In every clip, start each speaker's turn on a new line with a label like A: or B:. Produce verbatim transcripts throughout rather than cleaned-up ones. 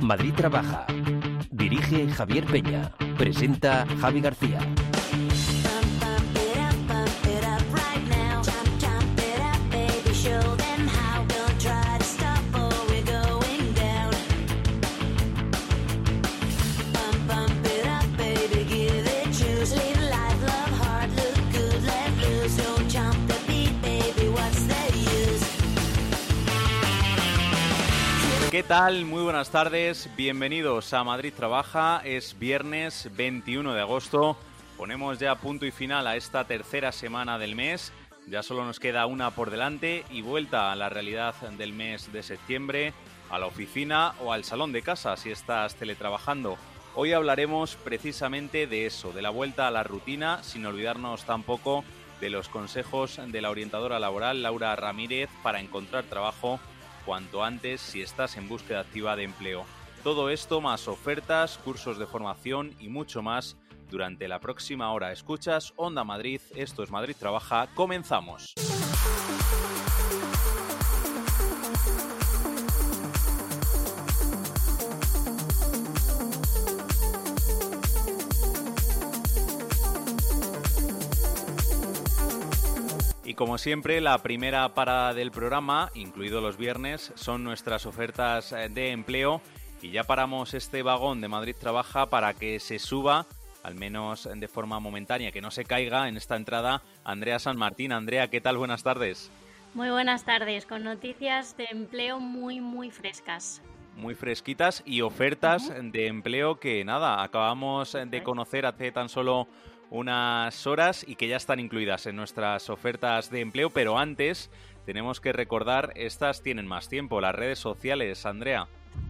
A: Madrid Trabaja. Dirige Javier Peña. Presenta Javi García.
B: ¿Qué tal? Muy buenas tardes, bienvenidos a Madrid Trabaja. Es viernes veintiuno de agosto, ponemos ya punto y final a esta tercera semana del mes. Ya solo nos queda una por delante y vuelta a la realidad del mes de septiembre, a la oficina o al salón de casa si estás teletrabajando. Hoy hablaremos precisamente de eso, de la vuelta a la rutina, sin olvidarnos tampoco de los consejos de la orientadora laboral Laura Ramírez para encontrar trabajo cuanto antes si estás en búsqueda activa de empleo. Todo esto más ofertas, cursos de formación y mucho más durante la próxima hora. Escuchas Onda Madrid, esto es Madrid Trabaja, comenzamos. Y como siempre, la primera parada del programa, incluido los viernes, son nuestras ofertas de empleo. Y ya paramos este vagón de Madrid Trabaja para que se suba, al menos de forma momentánea, que no se caiga en esta entrada, Andrea San Martín. Andrea, ¿qué tal? Buenas tardes.
C: Muy buenas tardes, con noticias de empleo muy, muy frescas.
B: Muy fresquitas y ofertas uh-huh. de empleo que, nada, acabamos de conocer hace tan solo unas horas y que ya están incluidas en nuestras ofertas de empleo, pero antes tenemos que recordar, estas tienen más tiempo, las redes sociales, Andrea.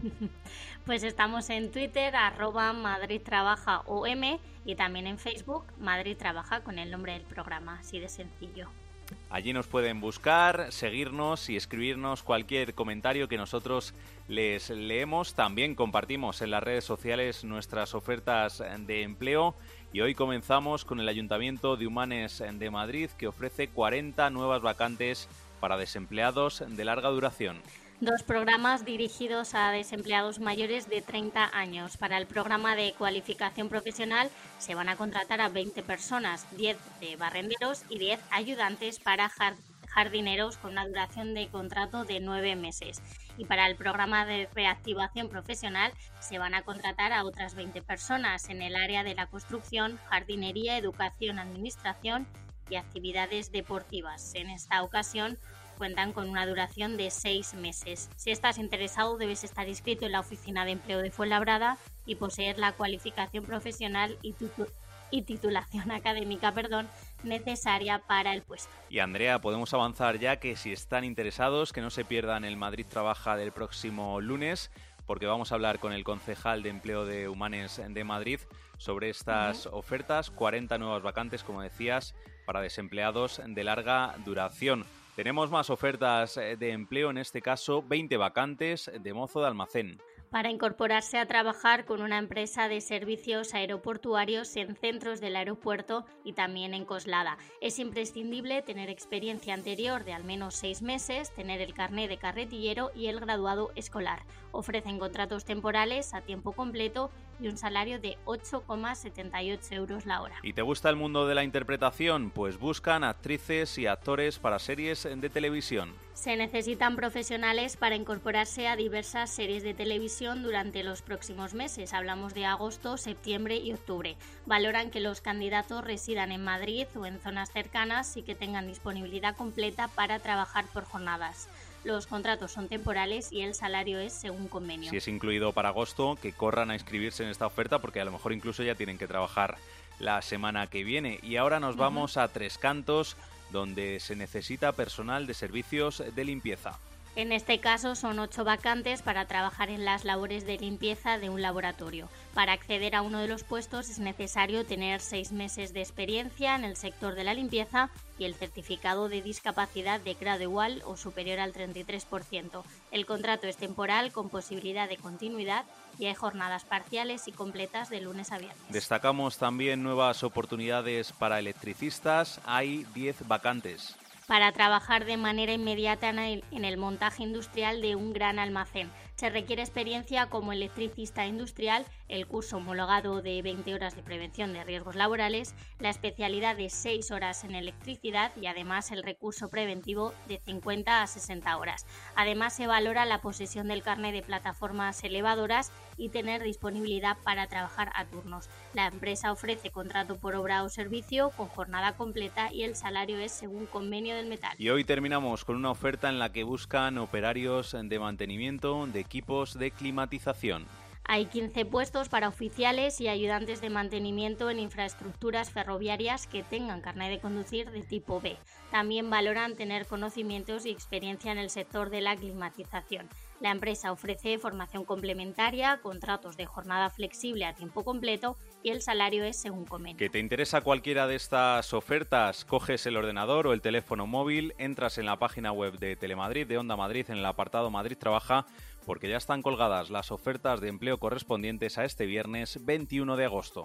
C: Pues estamos en Twitter, arroba Madrid Trabaja O M, y también en Facebook, Madrid Trabaja, con el nombre del programa, así de sencillo.
B: Allí nos pueden buscar, seguirnos y escribirnos cualquier comentario que nosotros les leemos. También compartimos en las redes sociales nuestras ofertas de empleo. Y hoy comenzamos con el Ayuntamiento de Humanes de Madrid, que ofrece cuarenta nuevas vacantes para desempleados de larga duración.
C: Dos programas dirigidos a desempleados mayores de treinta años. Para el programa de cualificación profesional se van a contratar a veinte personas, diez de barrenderos y diez ayudantes para jardineros con una duración de contrato de nueve meses. Y para el programa de reactivación profesional se van a contratar a otras veinte personas en el área de la construcción, jardinería, educación, administración y actividades deportivas. En esta ocasión cuentan con una duración de seis meses. Si estás interesado, debes estar inscrito en la Oficina de Empleo de Fuenlabrada y poseer la cualificación profesional y, tutu- y titulación académica perdón, necesaria para el puesto.
B: Y Andrea, podemos avanzar ya que si están interesados, que no se pierdan el Madrid Trabaja del próximo lunes, porque vamos a hablar con el concejal de Empleo de Humanes de Madrid sobre estas uh-huh. ofertas, cuarenta nuevas vacantes, como decías, para desempleados de larga duración. Tenemos más ofertas de empleo, en este caso veinte vacantes de mozo de almacén.
C: Para incorporarse a trabajar con una empresa de servicios aeroportuarios en centros del aeropuerto y también en Coslada. Es imprescindible tener experiencia anterior de al menos seis meses, tener el carné de carretillero y el graduado escolar. Ofrecen contratos temporales a tiempo completo y un salario de ocho coma setenta y ocho euros la hora.
B: ¿Y te gusta el mundo de la interpretación? Pues buscan actrices y actores para series de televisión.
C: Se necesitan profesionales para incorporarse a diversas series de televisión durante los próximos meses. Hablamos de agosto, septiembre y octubre. Valoran que los candidatos residan en Madrid o en zonas cercanas y que tengan disponibilidad completa para trabajar por jornadas. Los contratos son temporales y el salario es según convenio.
B: Si es incluido para agosto, que corran a inscribirse en esta oferta porque a lo mejor incluso ya tienen que trabajar la semana que viene. Y ahora nos uh-huh. vamos a Tres Cantos, donde se necesita personal de servicios de limpieza.
C: En este caso son ocho vacantes para trabajar en las labores de limpieza de un laboratorio. Para acceder a uno de los puestos es necesario tener seis meses de experiencia en el sector de la limpieza y el certificado de discapacidad de grado igual o superior al treinta y tres por ciento. El contrato es temporal con posibilidad de continuidad y hay jornadas parciales y completas de lunes a viernes.
B: Destacamos también nuevas oportunidades para electricistas. Hay diez vacantes.
C: Para trabajar de manera inmediata en el, en el montaje industrial de un gran almacén. Se requiere experiencia como electricista industrial, el curso homologado de veinte horas de prevención de riesgos laborales, la especialidad de seis horas en electricidad y además el recurso preventivo de cincuenta a sesenta horas. Además se valora la posesión del carnet de plataformas elevadoras y tener disponibilidad para trabajar a turnos. La empresa ofrece contrato por obra o servicio con jornada completa y el salario es según convenio del metal.
B: Y hoy terminamos con una oferta en la que buscan operarios de mantenimiento de equipos de climatización.
C: Hay quince puestos para oficiales y ayudantes de mantenimiento en infraestructuras ferroviarias que tengan carnet de conducir de tipo B. También valoran tener conocimientos y experiencia en el sector de la climatización. La empresa ofrece formación complementaria, contratos de jornada flexible a tiempo completo y el salario es según convenio.
B: ¿Que te interesa cualquiera de estas ofertas? Coges el ordenador o el teléfono móvil, entras en la página web de Telemadrid, de Onda Madrid, en el apartado Madrid Trabaja, porque ya están colgadas las ofertas de empleo correspondientes a este viernes veintiuno de agosto.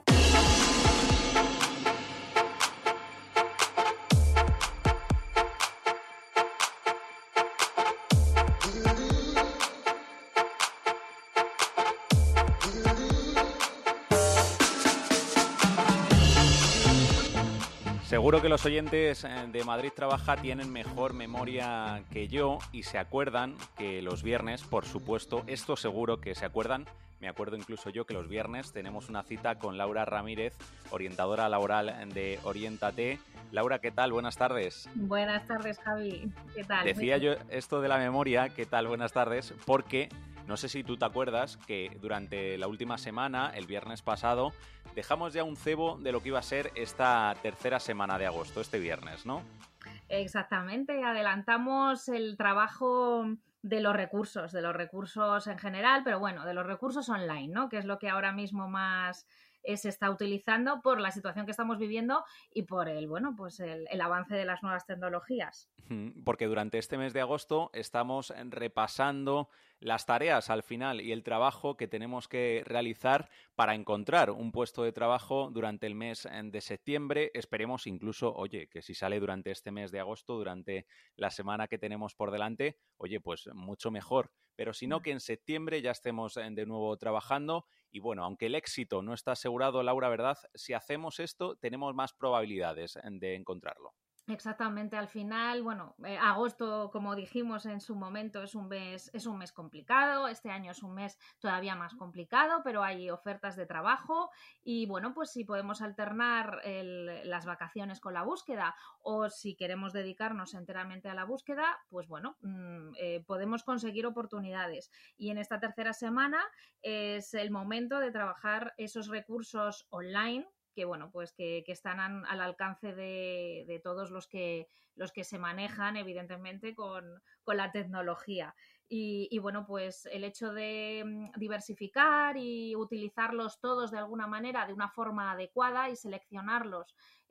B: Seguro que los oyentes de Madrid Trabaja tienen mejor memoria que yo y se acuerdan que los viernes, por supuesto, esto seguro que se acuerdan, me acuerdo incluso yo que los viernes tenemos una cita con Laura Ramírez, orientadora laboral de Oriéntate. Laura, ¿qué tal? Buenas tardes.
D: Buenas tardes, Javi. ¿Qué tal?
B: Decía yo esto de la memoria, ¿qué tal? Buenas tardes, porque no sé si tú te acuerdas que durante la última semana, el viernes pasado, dejamos ya un cebo de lo que iba a ser esta tercera semana de agosto, este viernes, ¿no?
D: Exactamente, adelantamos el trabajo de los recursos, de los recursos en general, pero bueno, de los recursos online, ¿no? Que es lo que ahora mismo más eh, se está utilizando por la situación que estamos viviendo y por el, bueno, pues el, el avance de las nuevas tecnologías.
B: Porque durante este mes de agosto estamos repasando las tareas al final y el trabajo que tenemos que realizar para encontrar un puesto de trabajo durante el mes de septiembre. Esperemos incluso, oye, que si sale durante este mes de agosto, durante la semana que tenemos por delante, oye, pues mucho mejor. Pero si no, que en septiembre ya estemos de nuevo trabajando. Y bueno, aunque el éxito no está asegurado, Laura, ¿verdad? Si hacemos esto, tenemos más probabilidades de encontrarlo.
D: Exactamente, al final, bueno, eh, agosto, como dijimos en su momento, es un mes, es un mes complicado, este año es un mes todavía más complicado, pero hay ofertas de trabajo y bueno, pues si podemos alternar el, las vacaciones con la búsqueda o si queremos dedicarnos enteramente a la búsqueda, pues bueno, mmm, eh, podemos conseguir oportunidades. Y en esta tercera semana es el momento de trabajar esos recursos online que bueno, pues que, que están an, al alcance de, de todos los que, los que se manejan, evidentemente, con, con la tecnología. Y, y bueno, pues el hecho de diversificar y utilizarlos todos de alguna manera, de una forma adecuada y seleccionarlos,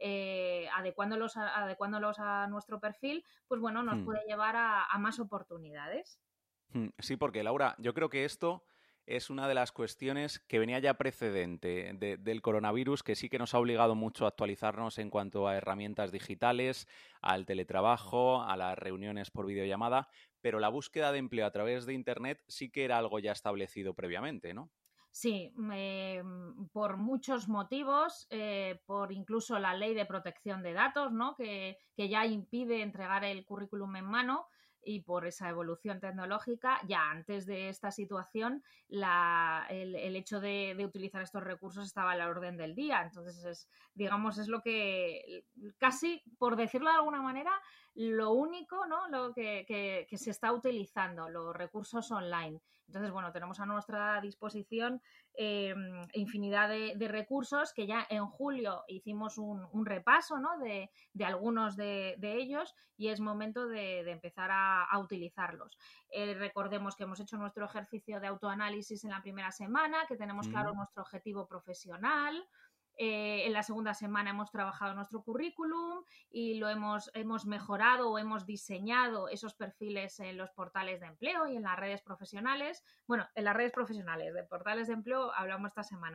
D: eh, adecuándolos, a, adecuándolos a nuestro perfil, pues bueno, nos hmm. puede llevar a, a más oportunidades.
B: Sí, porque Laura, yo creo que esto es una de las cuestiones que venía ya precedente de, del coronavirus, que sí que nos ha obligado mucho a actualizarnos en cuanto a herramientas digitales, al teletrabajo, a las reuniones por videollamada, pero la búsqueda de empleo a través de Internet sí que era algo ya establecido previamente, ¿no?
D: Sí, eh, por muchos motivos, eh, por incluso la ley de protección de datos, ¿no? que, que ya impide entregar el currículum en mano, y por esa evolución tecnológica, ya antes de esta situación, la, el, el hecho de, de utilizar estos recursos estaba a la orden del día. Entonces, es, digamos, es lo que casi, por decirlo de alguna manera, lo único, ¿no? Lo que, que, que se está utilizando, los recursos online. Entonces, bueno, tenemos a nuestra disposición eh, infinidad de, de recursos que ya en julio hicimos un, un repaso, ¿no? de, de algunos de, de ellos y es momento de, de empezar a, a utilizarlos. Eh, recordemos que hemos hecho nuestro ejercicio de autoanálisis en la primera semana, que tenemos claro mm. nuestro objetivo profesional. Eh, en la segunda semana hemos trabajado nuestro currículum y lo hemos, hemos mejorado o hemos diseñado esos perfiles en los portales de empleo y en las redes profesionales. Bueno, en las redes profesionales, de portales de empleo hablamos esta semana.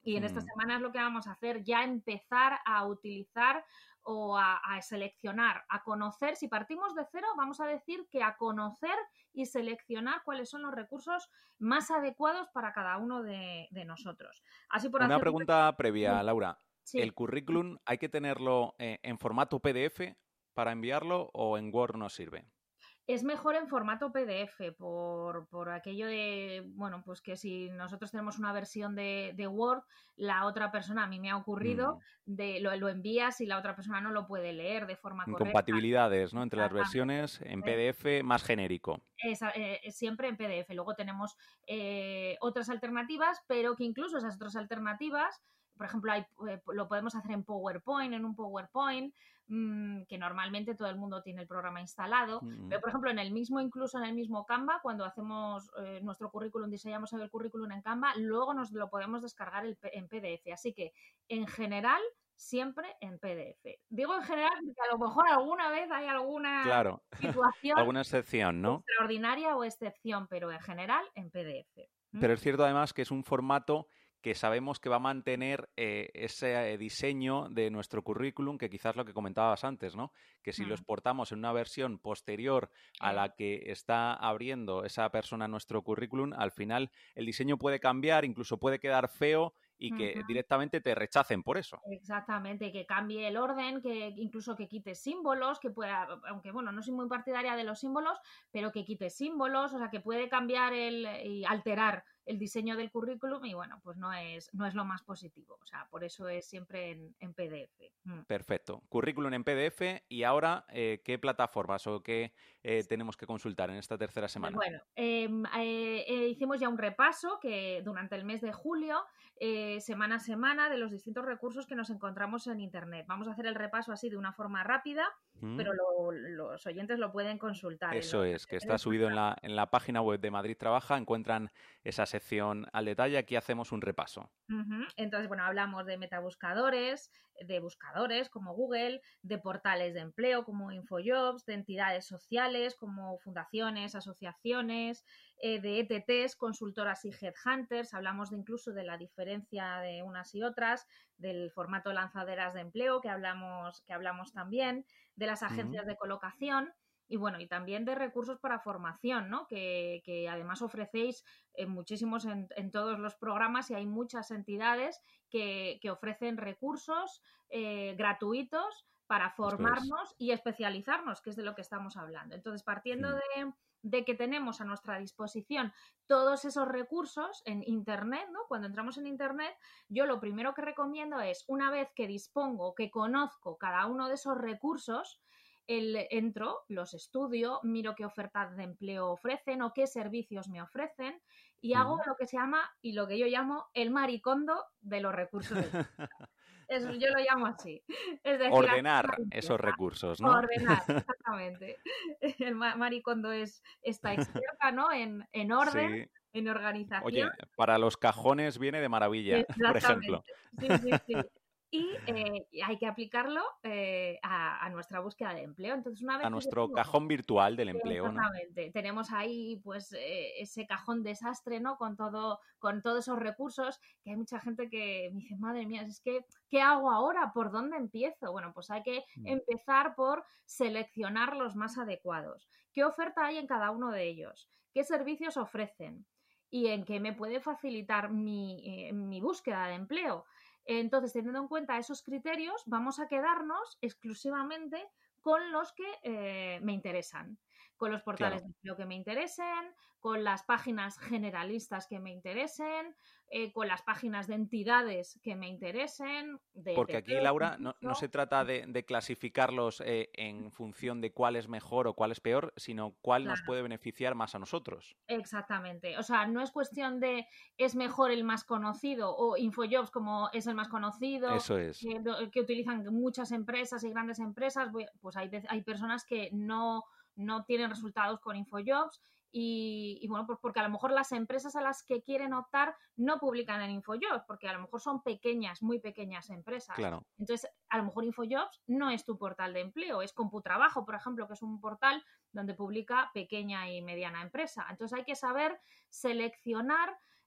D: Y en estas semanas lo que vamos a hacer ya empezar a utilizar o a, a seleccionar, a conocer, si partimos de cero, vamos a decir que a conocer y seleccionar cuáles son los recursos más adecuados para cada uno de, de nosotros. Así por
B: Una
D: hacer...
B: pregunta previa, Laura.
D: Sí.
B: ¿El currículum hay que tenerlo eh, en formato P D F para enviarlo o en Word nos sirve?
D: Es mejor en formato P D F por, por aquello de, bueno, pues que si nosotros tenemos una versión de, de Word, la otra persona, a mí me ha ocurrido, mm. de lo, lo envías y la otra persona no lo puede leer de forma correcta.
B: Incompatibilidades, ¿no? Entre las versiones en P D F más genérico.
D: Es, eh, siempre en P D F. Luego tenemos eh, otras alternativas, pero que incluso esas otras alternativas, por ejemplo, hay, eh, lo podemos hacer en PowerPoint, en un PowerPoint, mmm, que normalmente todo el mundo tiene el programa instalado, mm. pero por ejemplo, en el mismo, incluso en el mismo Canva, cuando hacemos eh, nuestro currículum, diseñamos el currículum en Canva, luego nos lo podemos descargar el, en P D F. Así que, en general, siempre en P D F. Digo en general porque a lo mejor alguna vez hay alguna
B: claro.
D: situación
B: alguna excepción, ¿no?
D: extraordinaria o excepción, pero en general en P D F.
B: ¿Mm? Pero es cierto además que es un formato que sabemos que va a mantener eh, ese diseño de nuestro currículum, que quizás lo que comentabas antes, ¿no? Que si mm. lo exportamos en una versión posterior a eh. la que está abriendo esa persona nuestro currículum, al final el diseño puede cambiar, incluso puede quedar feo y que uh-huh. directamente te rechacen por eso.
D: Exactamente, que cambie el orden, que incluso que quite símbolos, que pueda, aunque bueno, no soy muy partidaria de los símbolos, pero que quite símbolos, o sea, que puede cambiar el y alterar el diseño del currículum y bueno, pues no es, no es lo más positivo, o sea, por eso es siempre en, en P D F. Mm.
B: Perfecto, currículum en P D F y ahora, eh, ¿qué plataformas o qué eh, tenemos que consultar en esta tercera semana?
D: Bueno, eh, eh, hicimos ya un repaso que durante el mes de julio, eh, semana a semana, de los distintos recursos que nos encontramos en Internet. Vamos a hacer el repaso así de una forma rápida, mm. pero lo, los oyentes lo pueden consultar.
B: Eso es, que está subido en la, en la página web de Madrid Trabaja, encuentran esa sección al detalle, aquí hacemos un repaso.
D: Uh-huh. Entonces, bueno, hablamos de metabuscadores, de buscadores como Google, de portales de empleo como InfoJobs, de entidades sociales como fundaciones, asociaciones, eh, de E T Ts, consultoras y headhunters, hablamos de incluso de la diferencia de unas y otras, del formato lanzaderas de empleo que hablamos, que hablamos también, de las agencias uh-huh. de colocación. Y bueno, y también de recursos para formación, ¿no? Que, que además ofrecéis eh, muchísimos en, en todos los programas y hay muchas entidades que, que ofrecen recursos eh, gratuitos para formarnos y especializarnos, que es de lo que estamos hablando. Entonces, partiendo sí. de, de que tenemos a nuestra disposición todos esos recursos en Internet, ¿no? Cuando entramos en Internet, yo lo primero que recomiendo es, una vez que dispongo, que conozco cada uno de esos recursos, El, entro, los estudio, miro qué ofertas de empleo ofrecen o qué servicios me ofrecen y hago uh-huh. lo que se llama y lo que yo llamo el maricondo de los recursos. De Eso, yo lo llamo así. Es decir,
B: ordenar esos recursos, ¿no?
D: Ordenar, exactamente. El maricondo es esta experta, ¿no? En, en orden, sí. en organización.
B: Oye, para los cajones viene de maravilla, por ejemplo.
D: Sí, sí, sí. Y eh, hay que aplicarlo eh, a, a nuestra búsqueda de empleo. Entonces, una vez
B: a nuestro
D: tenemos,
B: cajón virtual del empleo,
D: exactamente,
B: ¿no?
D: Tenemos ahí pues eh, ese cajón desastre, ¿no? Con todo, con todos esos recursos, que hay mucha gente que me dice, madre mía, es que, ¿qué hago ahora? ¿Por dónde empiezo? Bueno, pues hay que mm. empezar por seleccionar los más adecuados. ¿Qué oferta hay en cada uno de ellos? ¿Qué servicios ofrecen? ¿Y en qué me puede facilitar mi, eh, mi búsqueda de empleo? Entonces, teniendo en cuenta esos criterios, vamos a quedarnos exclusivamente con los que eh, me interesan, con los portales claro. de empleo que me interesen, con las páginas generalistas que me interesen, eh, con las páginas de entidades que me interesen. De,
B: Porque
D: de
B: aquí, Laura, no, no se trata de, de clasificarlos eh, en función de cuál es mejor o cuál es peor, sino cuál claro. nos puede beneficiar más a nosotros.
D: Exactamente. O sea, no es cuestión de es mejor el más conocido o InfoJobs como es el más conocido.
B: Eso es.
D: Que, que utilizan muchas empresas y grandes empresas. Pues hay, hay personas que no, no tienen resultados con InfoJobs. Y, y bueno, pues porque a lo mejor las empresas a las que quieren optar no publican en InfoJobs, porque a lo mejor son pequeñas, muy pequeñas empresas.
B: Claro.
D: Entonces, a lo mejor InfoJobs no es tu portal de empleo, es CompuTrabajo, por ejemplo, que es un portal donde publica pequeña y mediana empresa. Entonces, hay que saber seleccionar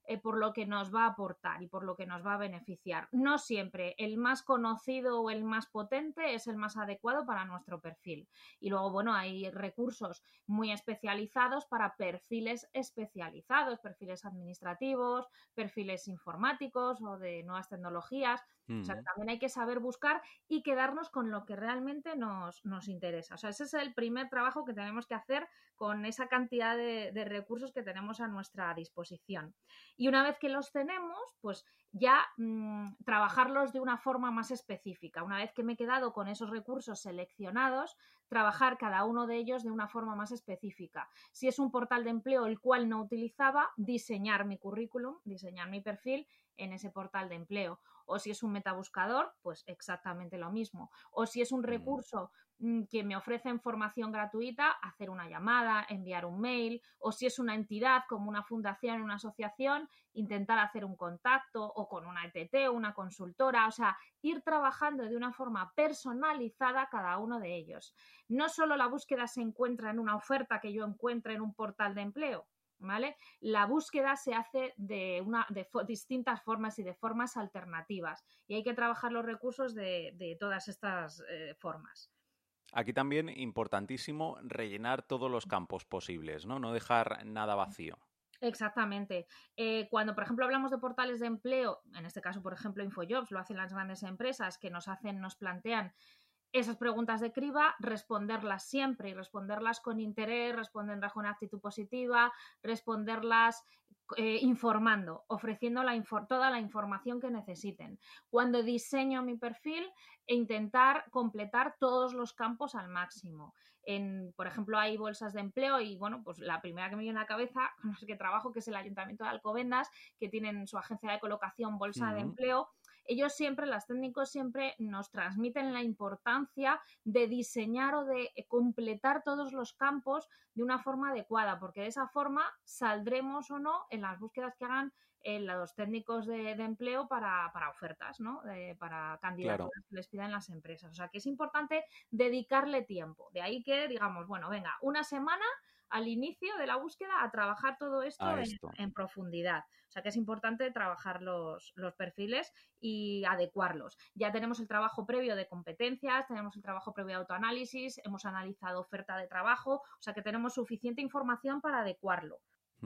D: eh, por lo que nos va a aportar y por lo que nos va a beneficiar. No siempre el más conocido o el más potente es el más adecuado para nuestro perfil. Y luego, bueno, hay recursos muy especializados para perfiles especializados, perfiles administrativos, perfiles informáticos o de nuevas tecnologías. Mm. O sea, que también hay que saber buscar y quedarnos con lo que realmente nos, nos interesa. O sea, ese es el primer trabajo que tenemos que hacer con esa cantidad de, de recursos que tenemos a nuestra disposición. Y una vez que los tenemos, pues ya mmm, trabajarlos de una forma más específica. Una vez que me he quedado con esos recursos seleccionados, trabajar cada uno de ellos de una forma más específica. Si es un portal de empleo el cual no utilizaba, diseñar mi currículum, diseñar mi perfil en ese portal de empleo. O si es un metabuscador, pues exactamente lo mismo. O si es un recurso mmm, que me ofrecen formación gratuita, hacer una llamada, enviar un mail. O si es una entidad como una fundación, una asociación, intentar hacer un contacto o con una E T T, una consultora. O sea, ir trabajando de una forma personalizada cada uno de ellos. No solo la búsqueda se encuentra en una oferta que yo encuentre en un portal de empleo, ¿vale? La búsqueda se hace de, una, de fo- distintas formas y de formas alternativas y hay que trabajar los recursos de, de todas estas eh, formas.
B: Aquí también importantísimo rellenar todos los campos posibles, ¿no? No dejar nada vacío.
D: Exactamente. Eh, cuando, por ejemplo, hablamos de portales de empleo, en este caso, por ejemplo, InfoJobs, lo hacen las grandes empresas que nos hacen, nos plantean esas preguntas de criba, responderlas siempre y responderlas con interés, responderlas con actitud positiva, responderlas eh, informando, ofreciendo la infor- toda la información que necesiten. Cuando diseño mi perfil, e intentar completar todos los campos al máximo. En, por ejemplo, hay bolsas de empleo y, bueno, pues la primera que me viene a la cabeza con las que trabajo, que es el Ayuntamiento de Alcobendas, que tienen su agencia de colocación Bolsa uh-huh. de Empleo. Ellos siempre, los técnicos siempre nos transmiten la importancia de diseñar o de completar todos los campos de una forma adecuada, porque de esa forma saldremos o no en las búsquedas que hagan eh, los técnicos de, de empleo para, para ofertas, ¿no? De, para candidaturas claro. que les pidan las empresas. O sea, que es importante dedicarle tiempo. De ahí que digamos, bueno, venga, una semana al inicio de la búsqueda a trabajar todo esto, esto. En, en profundidad. O sea que es importante trabajar los, los perfiles y adecuarlos. Ya tenemos el trabajo previo de competencias, tenemos el trabajo previo de autoanálisis, hemos analizado oferta de trabajo, o sea que tenemos suficiente información para adecuarlo.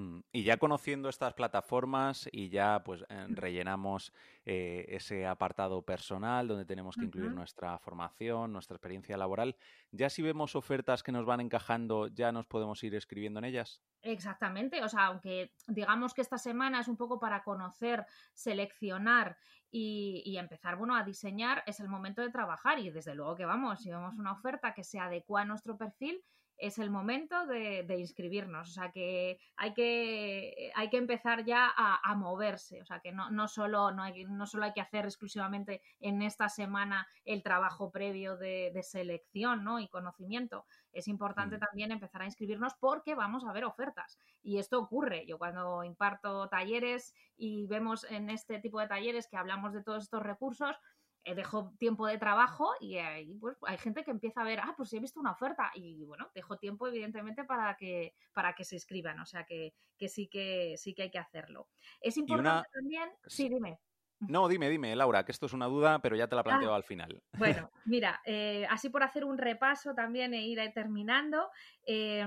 B: Y ya conociendo estas plataformas y ya pues rellenamos eh, ese apartado personal donde tenemos que incluir uh-huh. nuestra formación, nuestra experiencia laboral, ya si vemos ofertas que nos van encajando, ya nos podemos ir escribiendo en ellas.
D: Exactamente, o sea, aunque digamos que esta semana es un poco para conocer, seleccionar y, y empezar, bueno, a diseñar, es el momento de trabajar y desde luego que vamos, si vemos una oferta que se adecua a nuestro perfil, es el momento de, de inscribirnos, o sea que hay que, hay que empezar ya a, a moverse, o sea que no, no, solo, no, hay, no solo hay que hacer exclusivamente en esta semana el trabajo previo de, de selección, ¿no? y conocimiento, es importante mm. también empezar a inscribirnos porque vamos a ver ofertas y esto ocurre, yo cuando imparto talleres y vemos en este tipo de talleres que hablamos de todos estos recursos, Eh, dejo tiempo de trabajo y ahí pues hay gente que empieza a ver, ah, pues sí he visto una oferta y bueno, dejo tiempo evidentemente para que, para que se inscriban, o sea que, que sí que sí que hay que hacerlo. Es importante una... también, sí, dime.
B: No, dime, dime, Laura, que esto es una duda, pero ya te la planteo ah, al final.
D: Bueno, mira, eh, así por hacer un repaso también e ir terminando, eh,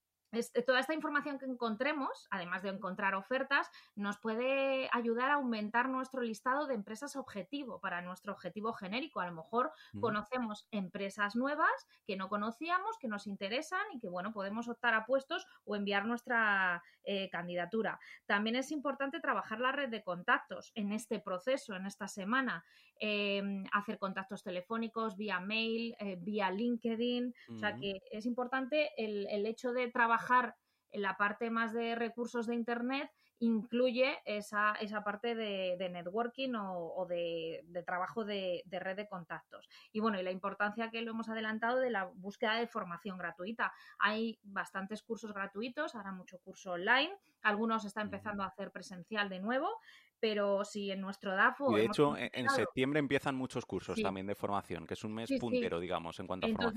D: toda esta información que encontremos, además de encontrar ofertas, nos puede ayudar a aumentar nuestro listado de empresas objetivo para nuestro objetivo genérico. A lo mejor mm. conocemos empresas nuevas que no conocíamos, que nos interesan y que, bueno, podemos optar a puestos o enviar nuestra eh, candidatura. También es importante trabajar la red de contactos en este proceso, en esta semana, eh, hacer contactos telefónicos, vía mail, eh, vía LinkedIn. Mm. O sea que es importante el, el hecho de trabajar en la parte más de recursos de Internet, incluye esa, esa parte de, de networking o, o de, de trabajo de, de red de contactos. Y bueno, y la importancia que lo hemos adelantado de la búsqueda de formación gratuita. Hay bastantes cursos gratuitos, ahora mucho curso online, algunos está empezando a hacer presencial de nuevo, pero si en nuestro D A F O...
B: Y de hecho, en septiembre empiezan muchos cursos sí. también de formación, que es un mes sí, puntero,
D: sí.
B: digamos, en cuanto a
D: Entonces,
B: formación.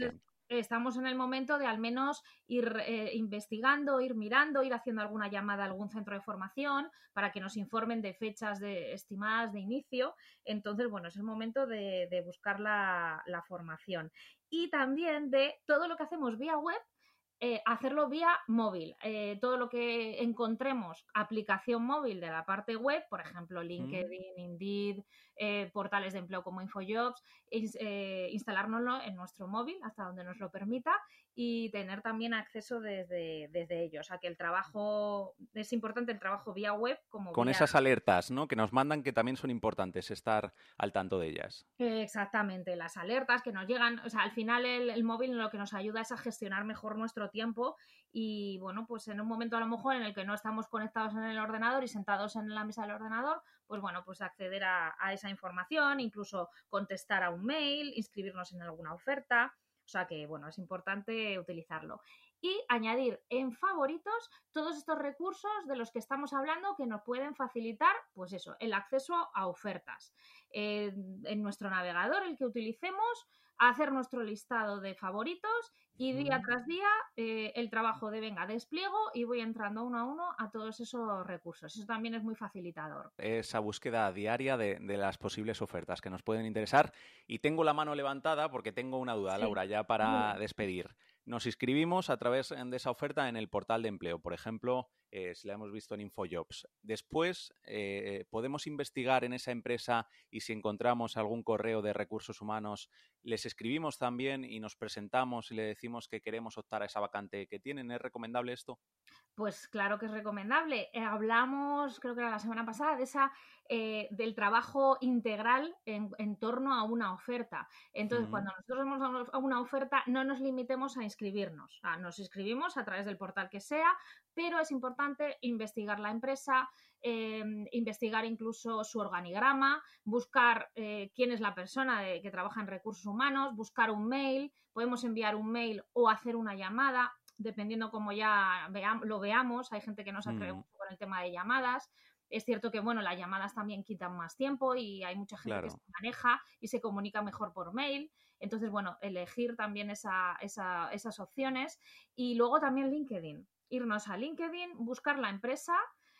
D: estamos en el momento de al menos ir eh, investigando, ir mirando, ir haciendo alguna llamada a algún centro de formación para que nos informen de fechas de, estimadas de inicio. Entonces, bueno, es el momento de, de buscar la, la formación. Y también de todo lo que hacemos vía web, Eh, hacerlo vía móvil. Eh, todo lo que encontremos, aplicación móvil de la parte web, por ejemplo, LinkedIn, mm. Indeed, eh, portales de empleo como InfoJobs, ins, eh, instalárnoslo en nuestro móvil hasta donde nos lo permita y tener también acceso desde, desde ellos. O sea, que el trabajo, es importante el trabajo vía web como
B: Con
D: vía...
B: esas alertas, ¿no?, que nos mandan, que también son importantes estar al tanto de ellas.
D: Eh, exactamente, las alertas que nos llegan, o sea, al final el, el móvil lo que nos ayuda es a gestionar mejor nuestro tiempo y, bueno, pues en un momento a lo mejor en el que no estamos conectados en el ordenador y sentados en la mesa del ordenador, pues bueno, pues acceder a, a esa información, incluso contestar a un mail, inscribirnos en alguna oferta. O sea que, bueno, es importante utilizarlo. Y añadir en favoritos todos estos recursos de los que estamos hablando que nos pueden facilitar, pues eso, el acceso a ofertas. Eh, en nuestro navegador, el que utilicemos, hacer nuestro listado de favoritos y día tras día eh, el trabajo de venga, despliego y voy entrando uno a uno a todos esos recursos. Eso también es muy facilitador.
B: Esa búsqueda diaria de, de las posibles ofertas que nos pueden interesar. Y tengo la mano levantada porque tengo una duda, sí. Laura, ya para sí. despedir. Nos inscribimos a través de esa oferta en el portal de empleo, por ejemplo, eh, si la hemos visto en InfoJobs. Después, eh, podemos investigar en esa empresa y si encontramos algún correo de recursos humanos, les escribimos también y nos presentamos y le decimos que queremos optar a esa vacante que tienen. ¿Es recomendable esto?
D: Pues claro que es recomendable. Eh, hablamos, creo que era la semana pasada, de esa eh, del trabajo integral en, en torno a una oferta. Entonces, uh-huh. cuando nosotros vamos a una oferta, no nos limitemos a inscribirnos. O sea, nos inscribimos a través del portal que sea, pero es importante investigar la empresa, eh, investigar incluso su organigrama, buscar eh, quién es la persona de, que trabaja en recursos humanos, buscar un mail, podemos enviar un mail o hacer una llamada, dependiendo cómo ya veam, lo veamos. Hay gente que no se atreve mm. mucho con el tema de llamadas. Es cierto que, bueno, las llamadas también quitan más tiempo y hay mucha gente claro. que se maneja y se comunica mejor por mail. Entonces, bueno, elegir también esa, esa, esas opciones. Y luego también LinkedIn. Irnos a LinkedIn, buscar la empresa,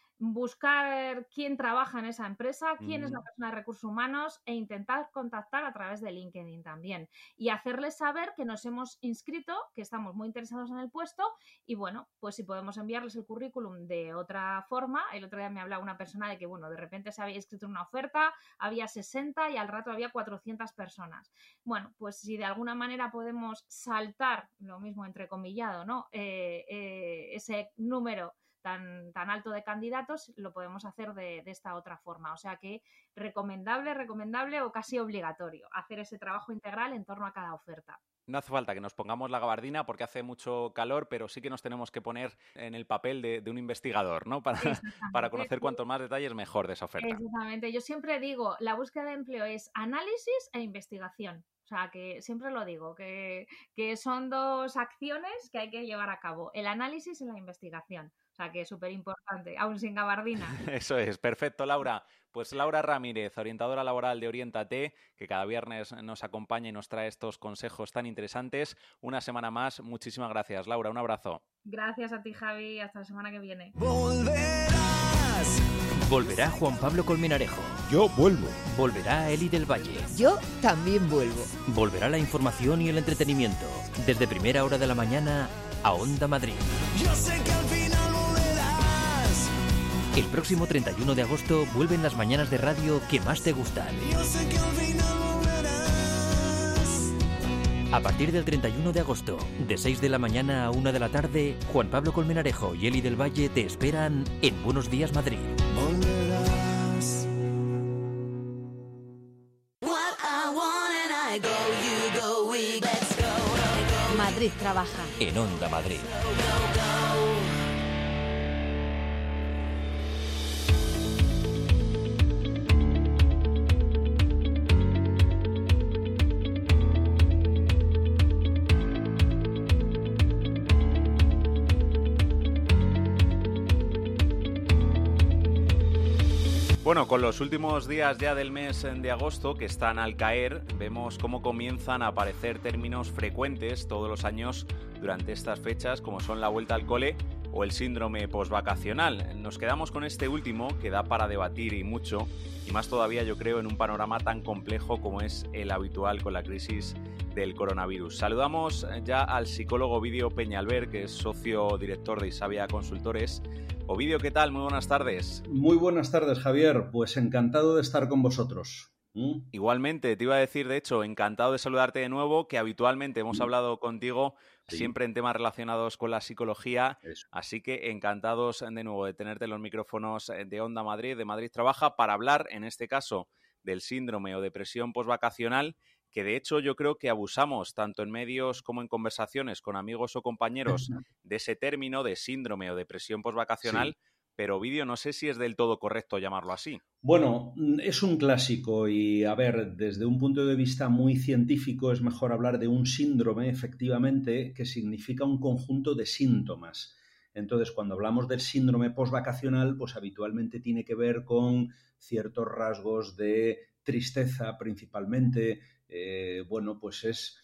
D: buscar quién trabaja en esa empresa, quién mm. es la persona de recursos humanos e intentar contactar a través de LinkedIn también y hacerles saber que nos hemos inscrito, que estamos muy interesados en el puesto y bueno, pues si podemos enviarles el currículum de otra forma. El otro día me hablaba una persona de que bueno, de repente se había inscrito en una oferta, había sesenta y al rato había cuatrocientas personas. Bueno, pues si de alguna manera podemos saltar, lo mismo entrecomillado, ¿no? Eh, eh, ese número Tan, tan alto de candidatos, lo podemos hacer de, de esta otra forma. O sea que recomendable, recomendable o casi obligatorio hacer ese trabajo integral en torno a cada oferta.
B: No hace falta que nos pongamos la gabardina porque hace mucho calor, pero sí que nos tenemos que poner en el papel de, de un investigador, ¿no? Para, para conocer cuantos más detalles mejor de esa oferta.
D: Exactamente. Yo siempre digo, la búsqueda de empleo es análisis e investigación. O sea, que siempre lo digo, que, que son dos acciones que hay que llevar a cabo, el análisis y la investigación. O sea, que es súper importante, aún sin gabardina.
B: Eso es, perfecto, Laura. Pues Laura Ramírez, orientadora laboral de Oriéntate, que cada viernes nos acompaña y nos trae estos consejos tan interesantes. Una semana más, muchísimas gracias, Laura, un abrazo.
D: Gracias a ti, Javi, hasta la semana que viene.
A: Volverás. Volverá Juan Pablo Colmenarejo.
E: Yo vuelvo.
A: Volverá Eli del Valle.
F: Yo también vuelvo.
A: Volverá la información y el entretenimiento. Desde primera hora de la mañana a Onda Madrid.
E: Yo sé que al final volverás.
A: El próximo treinta y uno de agosto vuelven las mañanas de radio que más te gustan.
E: Yo sé que al final volverás.
A: A partir del treinta y uno de agosto, de seis de la mañana a una de la tarde, Juan Pablo Colmenarejo y Eli del Valle te esperan en Buenos Días Madrid.
E: Volverás.
F: Madrid trabaja.
A: En Onda Madrid.
B: Bueno, con los últimos días ya del mes de agosto que están al caer, vemos cómo comienzan a aparecer términos frecuentes todos los años durante estas fechas, como son la vuelta al cole o el síndrome posvacacional. Nos quedamos con este último, que da para debatir y mucho, y más todavía yo creo en un panorama tan complejo como es el habitual con la crisis del coronavirus. Saludamos ya al psicólogo Ovidio Peñalver, que es socio director de Isavia Consultores. Ovidio, ¿qué tal? Muy buenas tardes.
G: Muy buenas tardes, Javier. Pues encantado de estar con vosotros. ¿Mm?
B: Igualmente, te iba a decir, de hecho, encantado de saludarte de nuevo, que habitualmente hemos hablado contigo
G: Sí.
B: siempre en temas relacionados con la psicología,
G: Eso.
B: así que encantados de nuevo de tenerte en los micrófonos de Onda Madrid, de Madrid Trabaja, para hablar, en este caso, del síndrome o depresión posvacacional, que de hecho yo creo que abusamos tanto en medios como en conversaciones con amigos o compañeros de ese término de síndrome o depresión posvacacional,
G: Sí.
B: pero Ovidio, no sé si es del todo correcto llamarlo así.
G: Bueno, es un clásico y, a ver, desde un punto de vista muy científico es mejor hablar de un síndrome, efectivamente, que significa un conjunto de síntomas. Entonces, cuando hablamos del síndrome posvacacional, pues habitualmente tiene que ver con ciertos rasgos de tristeza, principalmente. Eh, bueno, pues es,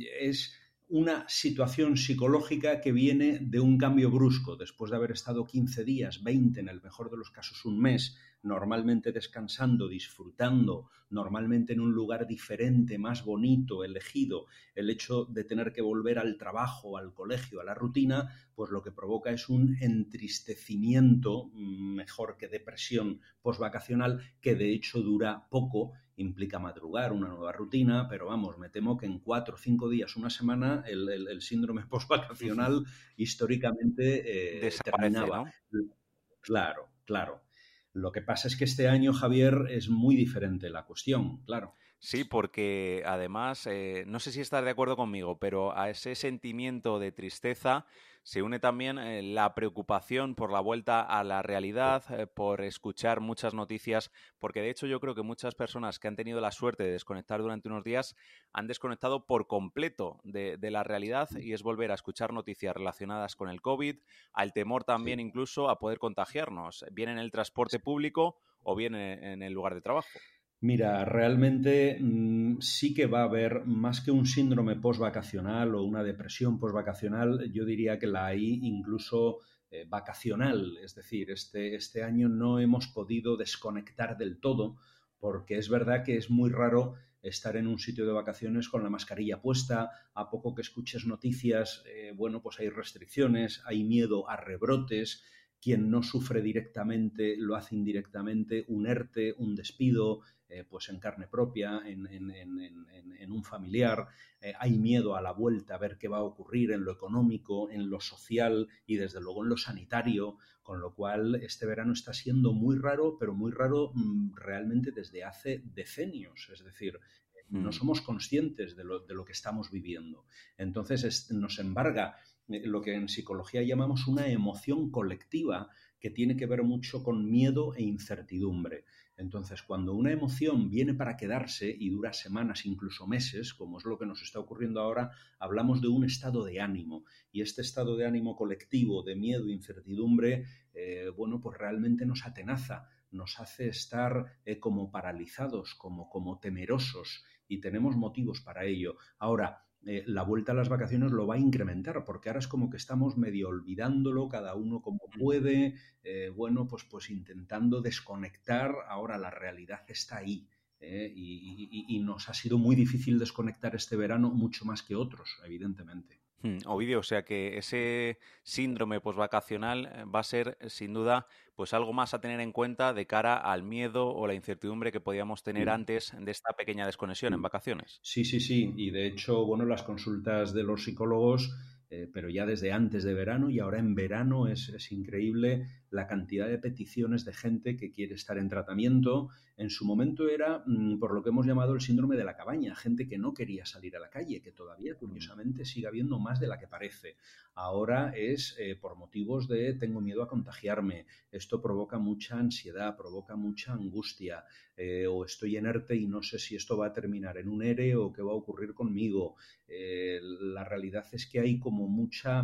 G: es una situación psicológica que viene de un cambio brusco, después de haber estado quince días, veinte, en el mejor de los casos un mes, normalmente descansando, disfrutando, normalmente en un lugar diferente, más bonito, elegido. El hecho de tener que volver al trabajo, al colegio, a la rutina, pues lo que provoca es un entristecimiento, mejor que depresión posvacacional, que de hecho dura poco, implica madrugar, una nueva rutina, pero vamos, me temo que en cuatro o cinco días, una semana, el, el, el síndrome posvacacional históricamente eh,
B: Desaparece,
G: terminaba.
B: ¿no?
G: Claro, claro. Lo que pasa es que este año, Javier, es muy diferente la cuestión, claro.
B: Sí, porque además, eh, no sé si estás de acuerdo conmigo, pero a ese sentimiento de tristeza se une también eh, la preocupación por la vuelta a la realidad, eh, por escuchar muchas noticias, porque de hecho yo creo que muchas personas que han tenido la suerte de desconectar durante unos días han desconectado por completo de, de la realidad y es volver a escuchar noticias relacionadas con el COVID, al temor también
G: Sí.
B: incluso a poder contagiarnos, bien en el transporte público o bien en, en el lugar de trabajo.
G: Mira, realmente mmm, sí que va a haber más que un síndrome posvacacional o una depresión posvacacional, yo diría que la hay incluso eh, vacacional, es decir, este, este año no hemos podido desconectar del todo porque es verdad que es muy raro estar en un sitio de vacaciones con la mascarilla puesta, a poco que escuches noticias, eh, bueno, pues hay restricciones, hay miedo a rebrotes. Quien no sufre directamente lo hace indirectamente, un ERTE, un despido, eh, pues en carne propia, en, en, en, en, en un familiar. Eh, hay miedo a la vuelta, a ver qué va a ocurrir en lo económico, en lo social y desde luego en lo sanitario, con lo cual este verano está siendo muy raro, pero muy raro mmm, realmente desde hace decenios. Es decir, no somos conscientes de lo, de lo que estamos viviendo. Entonces es, nos embarga lo que en psicología llamamos una emoción colectiva que tiene que ver mucho con miedo e incertidumbre. Entonces, cuando una emoción viene para quedarse y dura semanas, incluso meses, como es lo que nos está ocurriendo ahora, hablamos de un estado de ánimo. Y este estado de ánimo colectivo, de miedo e incertidumbre, eh, bueno, pues realmente nos atenaza, nos hace estar eh, como paralizados, como, como temerosos, y tenemos motivos para ello. Ahora, Eh, la vuelta a las vacaciones lo va a incrementar, porque ahora es como que estamos medio olvidándolo, cada uno como puede, eh, bueno, pues, pues intentando desconectar. Ahora la realidad está ahí, eh, y, y, y nos ha sido muy difícil desconectar este verano, mucho más que otros, evidentemente.
B: Hmm, Ovidio, o sea que ese síndrome posvacacional va a ser sin duda pues algo más a tener en cuenta de cara al miedo o la incertidumbre que podíamos tener
G: Sí.
B: antes de esta pequeña desconexión en vacaciones.
G: Sí, sí, sí. Y de hecho, bueno, las consultas de los psicólogos, eh, pero ya desde antes de verano y ahora en verano es, es increíble la cantidad de peticiones de gente que quiere estar en tratamiento. En su momento era mmm, por lo que hemos llamado el síndrome de la cabaña, gente que no quería salir a la calle, que todavía curiosamente sigue habiendo más de la que parece. Ahora es eh, por motivos de tengo miedo a contagiarme, esto provoca mucha ansiedad, provoca mucha angustia, eh, o estoy en ERTE y no sé si esto va a terminar en un ERE o qué va a ocurrir conmigo. Eh, la realidad es que hay como mucha...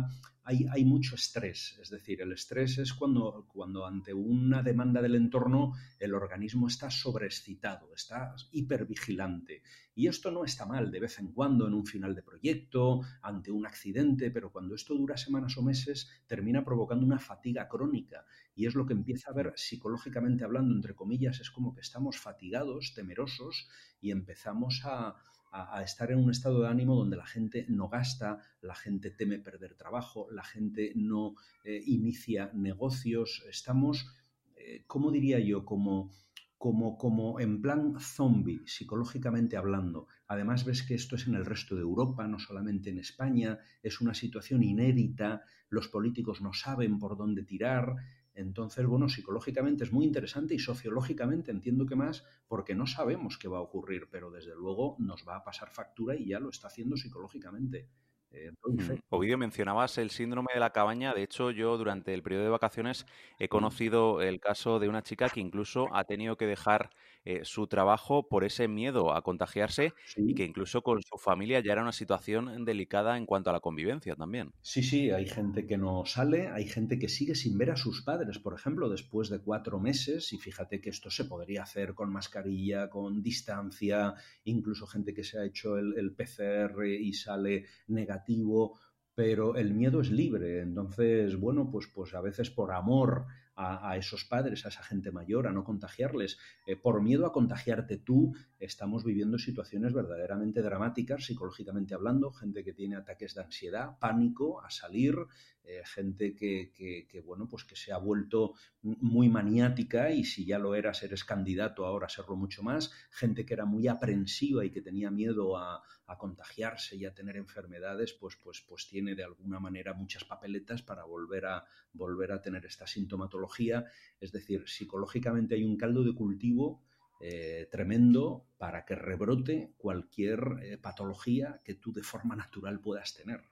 G: hay, hay mucho estrés. Es decir, el estrés es cuando, cuando ante una demanda del entorno el organismo está sobreexcitado, está hipervigilante. Y esto no está mal de vez en cuando en un final de proyecto, ante un accidente, pero cuando esto dura semanas o meses termina provocando una fatiga crónica. Y es lo que empieza a ver psicológicamente hablando, entre comillas, es como que estamos fatigados, temerosos y empezamos a, a, a estar en un estado de ánimo donde la gente no gasta, la gente teme perder trabajo, la gente no eh, inicia negocios. Estamos, eh, ¿cómo diría yo? Como... Como, como en plan zombie, psicológicamente hablando. Además ves que esto es en el resto de Europa, no solamente en España, es una situación inédita, los políticos no saben por dónde tirar. Entonces, bueno, psicológicamente es muy interesante y sociológicamente entiendo que más porque no sabemos qué va a ocurrir, pero desde luego nos va a pasar factura y ya lo está haciendo psicológicamente. Eh, doy fe.
B: Mm. Ovidio, mencionabas el síndrome de la cabaña. De hecho, yo durante el periodo de vacaciones he conocido el caso de una chica que incluso ha tenido que dejar eh, su trabajo por ese miedo a contagiarse
G: Sí.
B: y que incluso con su familia ya era una situación delicada en cuanto a la convivencia también.
G: Sí, sí, hay gente que no sale, hay gente que sigue sin ver a sus padres, por ejemplo, después de cuatro meses, y fíjate que esto se podría hacer con mascarilla, con distancia, incluso gente que se ha hecho el, el P C R y sale negativo, pero el miedo es libre. Entonces, bueno, pues, pues a veces por amor a, a esos padres, a esa gente mayor, a no contagiarles, eh, por miedo a contagiarte tú, estamos viviendo situaciones verdaderamente dramáticas, psicológicamente hablando, gente que tiene ataques de ansiedad, pánico a salir, eh, gente que, que, que, bueno, pues que se ha vuelto muy maniática y si ya lo eras, eres candidato ahora a serlo mucho más, gente que era muy aprensiva y que tenía miedo a, a contagiarse y a tener enfermedades, pues, pues, pues tiene de alguna manera muchas papeletas para volver a, volver a tener esta sintomatología. Es decir, psicológicamente hay un caldo de cultivo Eh, tremendo para que rebrote cualquier eh, patología que tú de forma natural puedas tener.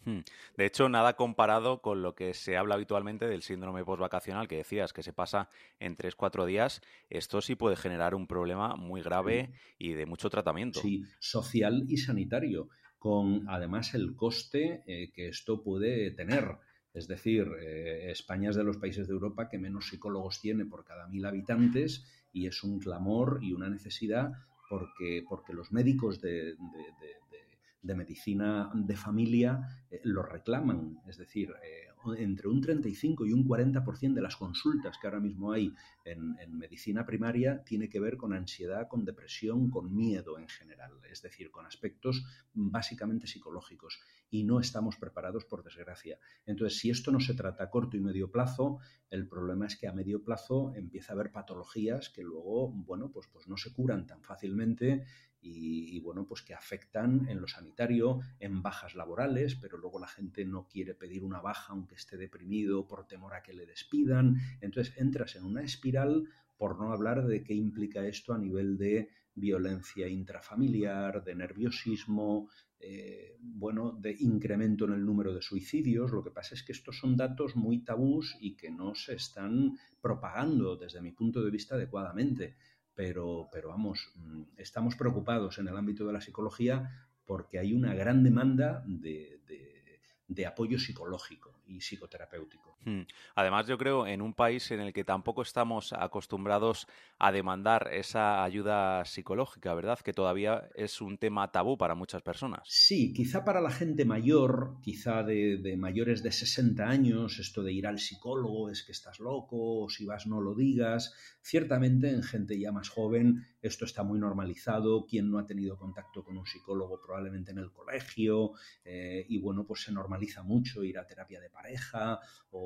B: De hecho, nada comparado con lo que se habla habitualmente del síndrome postvacacional que decías, que se pasa en tres cuatro días. Esto sí puede generar un problema muy grave y de mucho tratamiento.
G: Sí, social y sanitario, con además el coste eh, que esto puede tener. Es decir, eh, España es de los países de Europa que menos psicólogos tiene por cada mil habitantes y es un clamor y una necesidad porque, porque los médicos de, de, de, de, de medicina de familia eh, lo reclaman. Es decir, eh, entre un treinta y cinco y un cuarenta por ciento de las consultas que ahora mismo hay en, en medicina primaria tiene que ver con ansiedad, con depresión, con miedo en general. Es decir, con aspectos básicamente psicológicos. Y no estamos preparados, por desgracia. Entonces, si esto no se trata a corto y medio plazo, el problema es que a medio plazo empieza a haber patologías que luego, bueno, pues, pues no se curan tan fácilmente y, y, bueno, pues que afectan en lo sanitario, en bajas laborales, pero luego la gente no quiere pedir una baja aunque esté deprimido por temor a que le despidan. Entonces, entras en una espiral, por no hablar de qué implica esto a nivel de violencia intrafamiliar, de nerviosismo, eh, bueno, de incremento en el número de suicidios. Lo que pasa es que estos son datos muy tabús y que no se están propagando desde mi punto de vista adecuadamente. Pero, pero vamos, estamos preocupados en el ámbito de la psicología porque hay una gran demanda de, de, de apoyo psicológico y psicoterapéutico.
B: Además, yo creo en un país en el que tampoco estamos acostumbrados a demandar esa ayuda psicológica, ¿verdad? Que todavía es un tema tabú para muchas personas.
G: Sí, quizá para la gente mayor, quizá de, de mayores de sesenta años, esto de ir al psicólogo es que estás loco, o si vas no lo digas. Ciertamente en gente ya más joven esto está muy normalizado. Quien no ha tenido contacto con un psicólogo probablemente en el colegio eh, y bueno, pues se normaliza mucho ir a terapia de pareja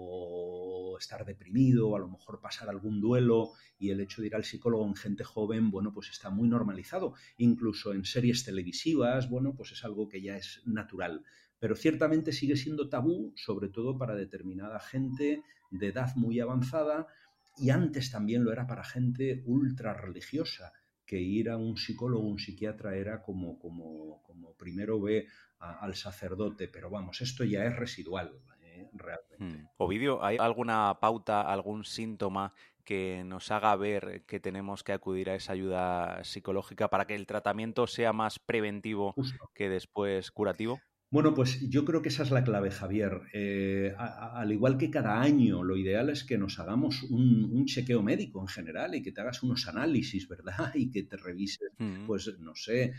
G: o estar deprimido, o a lo mejor pasar algún duelo y el hecho de ir al psicólogo en gente joven, bueno, pues está muy normalizado. Incluso en series televisivas, bueno, pues es algo que ya es natural. Pero ciertamente sigue siendo tabú, sobre todo para determinada gente de edad muy avanzada y antes también lo era para gente ultra religiosa, que ir a un psicólogo, un psiquiatra era como, como, como primero ve a, al sacerdote, pero vamos, esto ya es residual. Realmente.
B: Hmm. Ovidio, ¿hay alguna pauta, algún síntoma que nos haga ver que tenemos que acudir a esa ayuda psicológica para que el tratamiento sea más preventivo
G: Justo.
B: que después curativo?
G: Bueno, pues yo creo que esa es la clave, Javier. Eh, a, a, al igual que cada año, lo ideal es que nos hagamos un, un chequeo médico en general y que te hagas unos análisis, ¿verdad? Y que te revises,
B: Mm.
G: pues, no sé,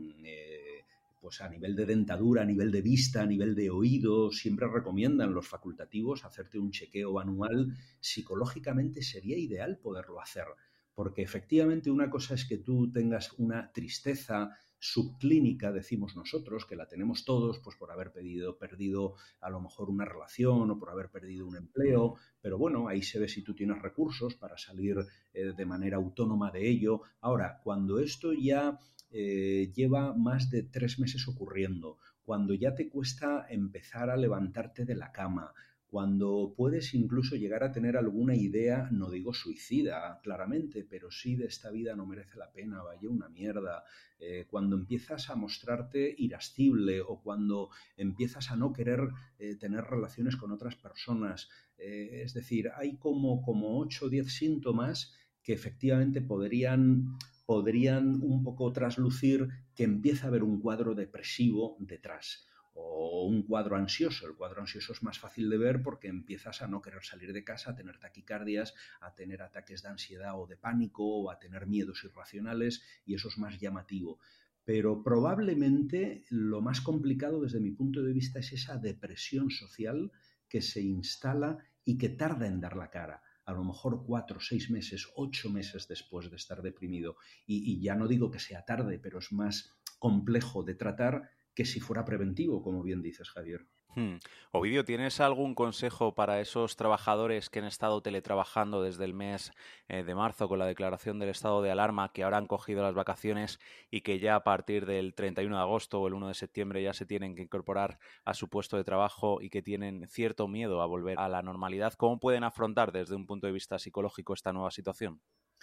G: eh, pues a nivel de dentadura, a nivel de vista, a nivel de oído. Siempre recomiendan los facultativos hacerte un chequeo anual. Psicológicamente sería ideal poderlo hacer, porque efectivamente una cosa es que tú tengas una tristeza subclínica, decimos nosotros, que la tenemos todos, pues por haber pedido, perdido a lo mejor una relación o por haber perdido un empleo, pero bueno, ahí se ve si tú tienes recursos para salir eh, de manera autónoma de ello. Ahora, cuando esto ya eh, lleva más de tres meses ocurriendo, cuando ya te cuesta empezar a levantarte de la cama, cuando puedes incluso llegar a tener alguna idea, no digo suicida, claramente, pero sí de esta vida no merece la pena, vaya una mierda, eh, cuando empiezas a mostrarte irascible o cuando empiezas a no querer eh, tener relaciones con otras personas, eh, es decir, hay como, como ocho o diez síntomas que efectivamente podrían, podrían un poco traslucir que empieza a haber un cuadro depresivo detrás. O un cuadro ansioso. El cuadro ansioso es más fácil de ver porque empiezas a no querer salir de casa, a tener taquicardias, a tener ataques de ansiedad o de pánico o a tener miedos irracionales y eso es más llamativo. Pero probablemente lo más complicado desde mi punto de vista es esa depresión social que se instala y que tarda en dar la cara. A lo mejor cuatro, seis meses, ocho meses después de estar deprimido. Y, y ya no digo que sea tarde, pero es más complejo de tratar que si fuera preventivo, como bien dices, Javier.
B: Hmm. Ovidio, ¿tienes algún consejo para esos trabajadores que han estado teletrabajando desde el mes eh, de marzo con la declaración del estado de alarma, que ahora han cogido las vacaciones y que ya a partir del treinta y uno de agosto o el uno de septiembre ya se tienen que incorporar a su puesto de trabajo y que tienen cierto miedo a volver a la normalidad? ¿Cómo pueden afrontar desde un punto de vista psicológico esta nueva situación?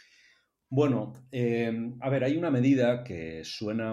G: Bueno, eh, a ver, hay una medida que suena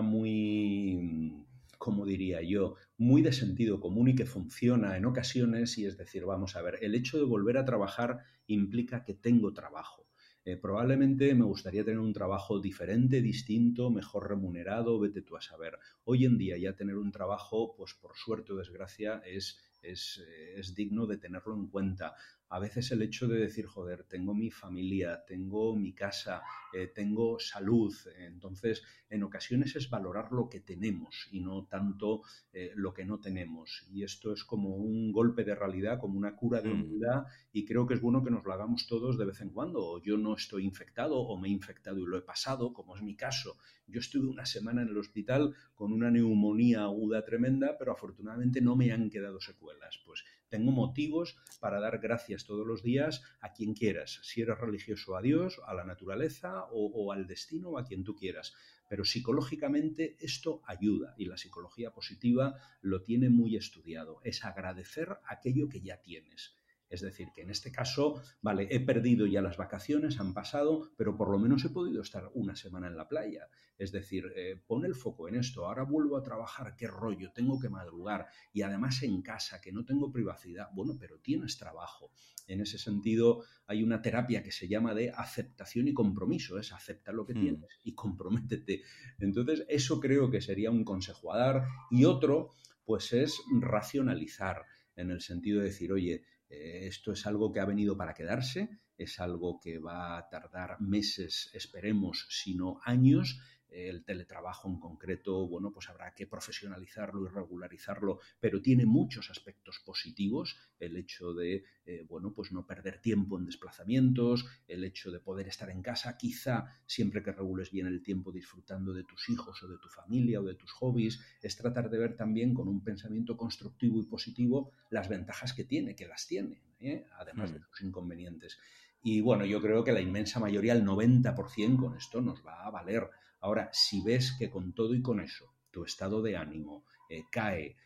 G: muy, como diría yo, muy de sentido común y que funciona en ocasiones y es decir, vamos a ver, el hecho de volver a trabajar implica que tengo trabajo. Eh, probablemente me gustaría tener un trabajo diferente, distinto, mejor remunerado, vete tú a saber. Hoy en día ya tener un trabajo, pues por suerte o desgracia, es, es, es digno de tenerlo en cuenta. A veces el hecho de decir, joder, tengo mi familia, tengo mi casa, eh, tengo salud. Entonces, en ocasiones es valorar lo que tenemos y no tanto eh, lo que no tenemos. Y esto es como un golpe de realidad, como una cura de
B: Mm.
G: humildad y creo que es bueno que nos lo hagamos todos de vez en cuando. O yo no estoy infectado o me he infectado y lo he pasado, como es mi caso. Yo estuve una semana en el hospital con una neumonía aguda tremenda, pero afortunadamente no me han quedado secuelas. Pues tengo motivos para dar gracias todos los días a quien quieras. Si eres religioso, a Dios, a la naturaleza o, o al destino o a quien tú quieras. Pero psicológicamente esto ayuda y la psicología positiva lo tiene muy estudiado. Es agradecer aquello que ya tienes. Es decir, que en este caso, vale, he perdido ya las vacaciones, han pasado, pero por lo menos he podido estar una semana en la playa. Es decir, eh, pon el foco en esto, ahora vuelvo a trabajar, qué rollo, tengo que madrugar y además en casa, que no tengo privacidad. Bueno, pero tienes trabajo. En ese sentido, hay una terapia que se llama de aceptación y compromiso, es acepta lo que
B: Hmm.
G: tienes y comprométete. Entonces, eso creo que sería un consejo a dar. Y otro, pues es racionalizar, en el sentido de decir, oye, eh, esto es algo que ha venido para quedarse, es algo que va a tardar meses, esperemos, si no años. El teletrabajo en concreto, bueno, pues habrá que profesionalizarlo y regularizarlo, pero tiene muchos aspectos positivos, el hecho de, eh, bueno, pues no perder tiempo en desplazamientos, el hecho de poder estar en casa, quizá siempre que regules bien el tiempo disfrutando de tus hijos o de tu familia o de tus hobbies, es tratar de ver también con un pensamiento constructivo y positivo las ventajas que tiene, que las tiene, ¿eh? Además de sus inconvenientes. Y bueno, yo creo que la inmensa mayoría, el noventa por ciento con esto nos va a valer. Ahora, si ves que con todo y con eso tu estado de ánimo eh, cae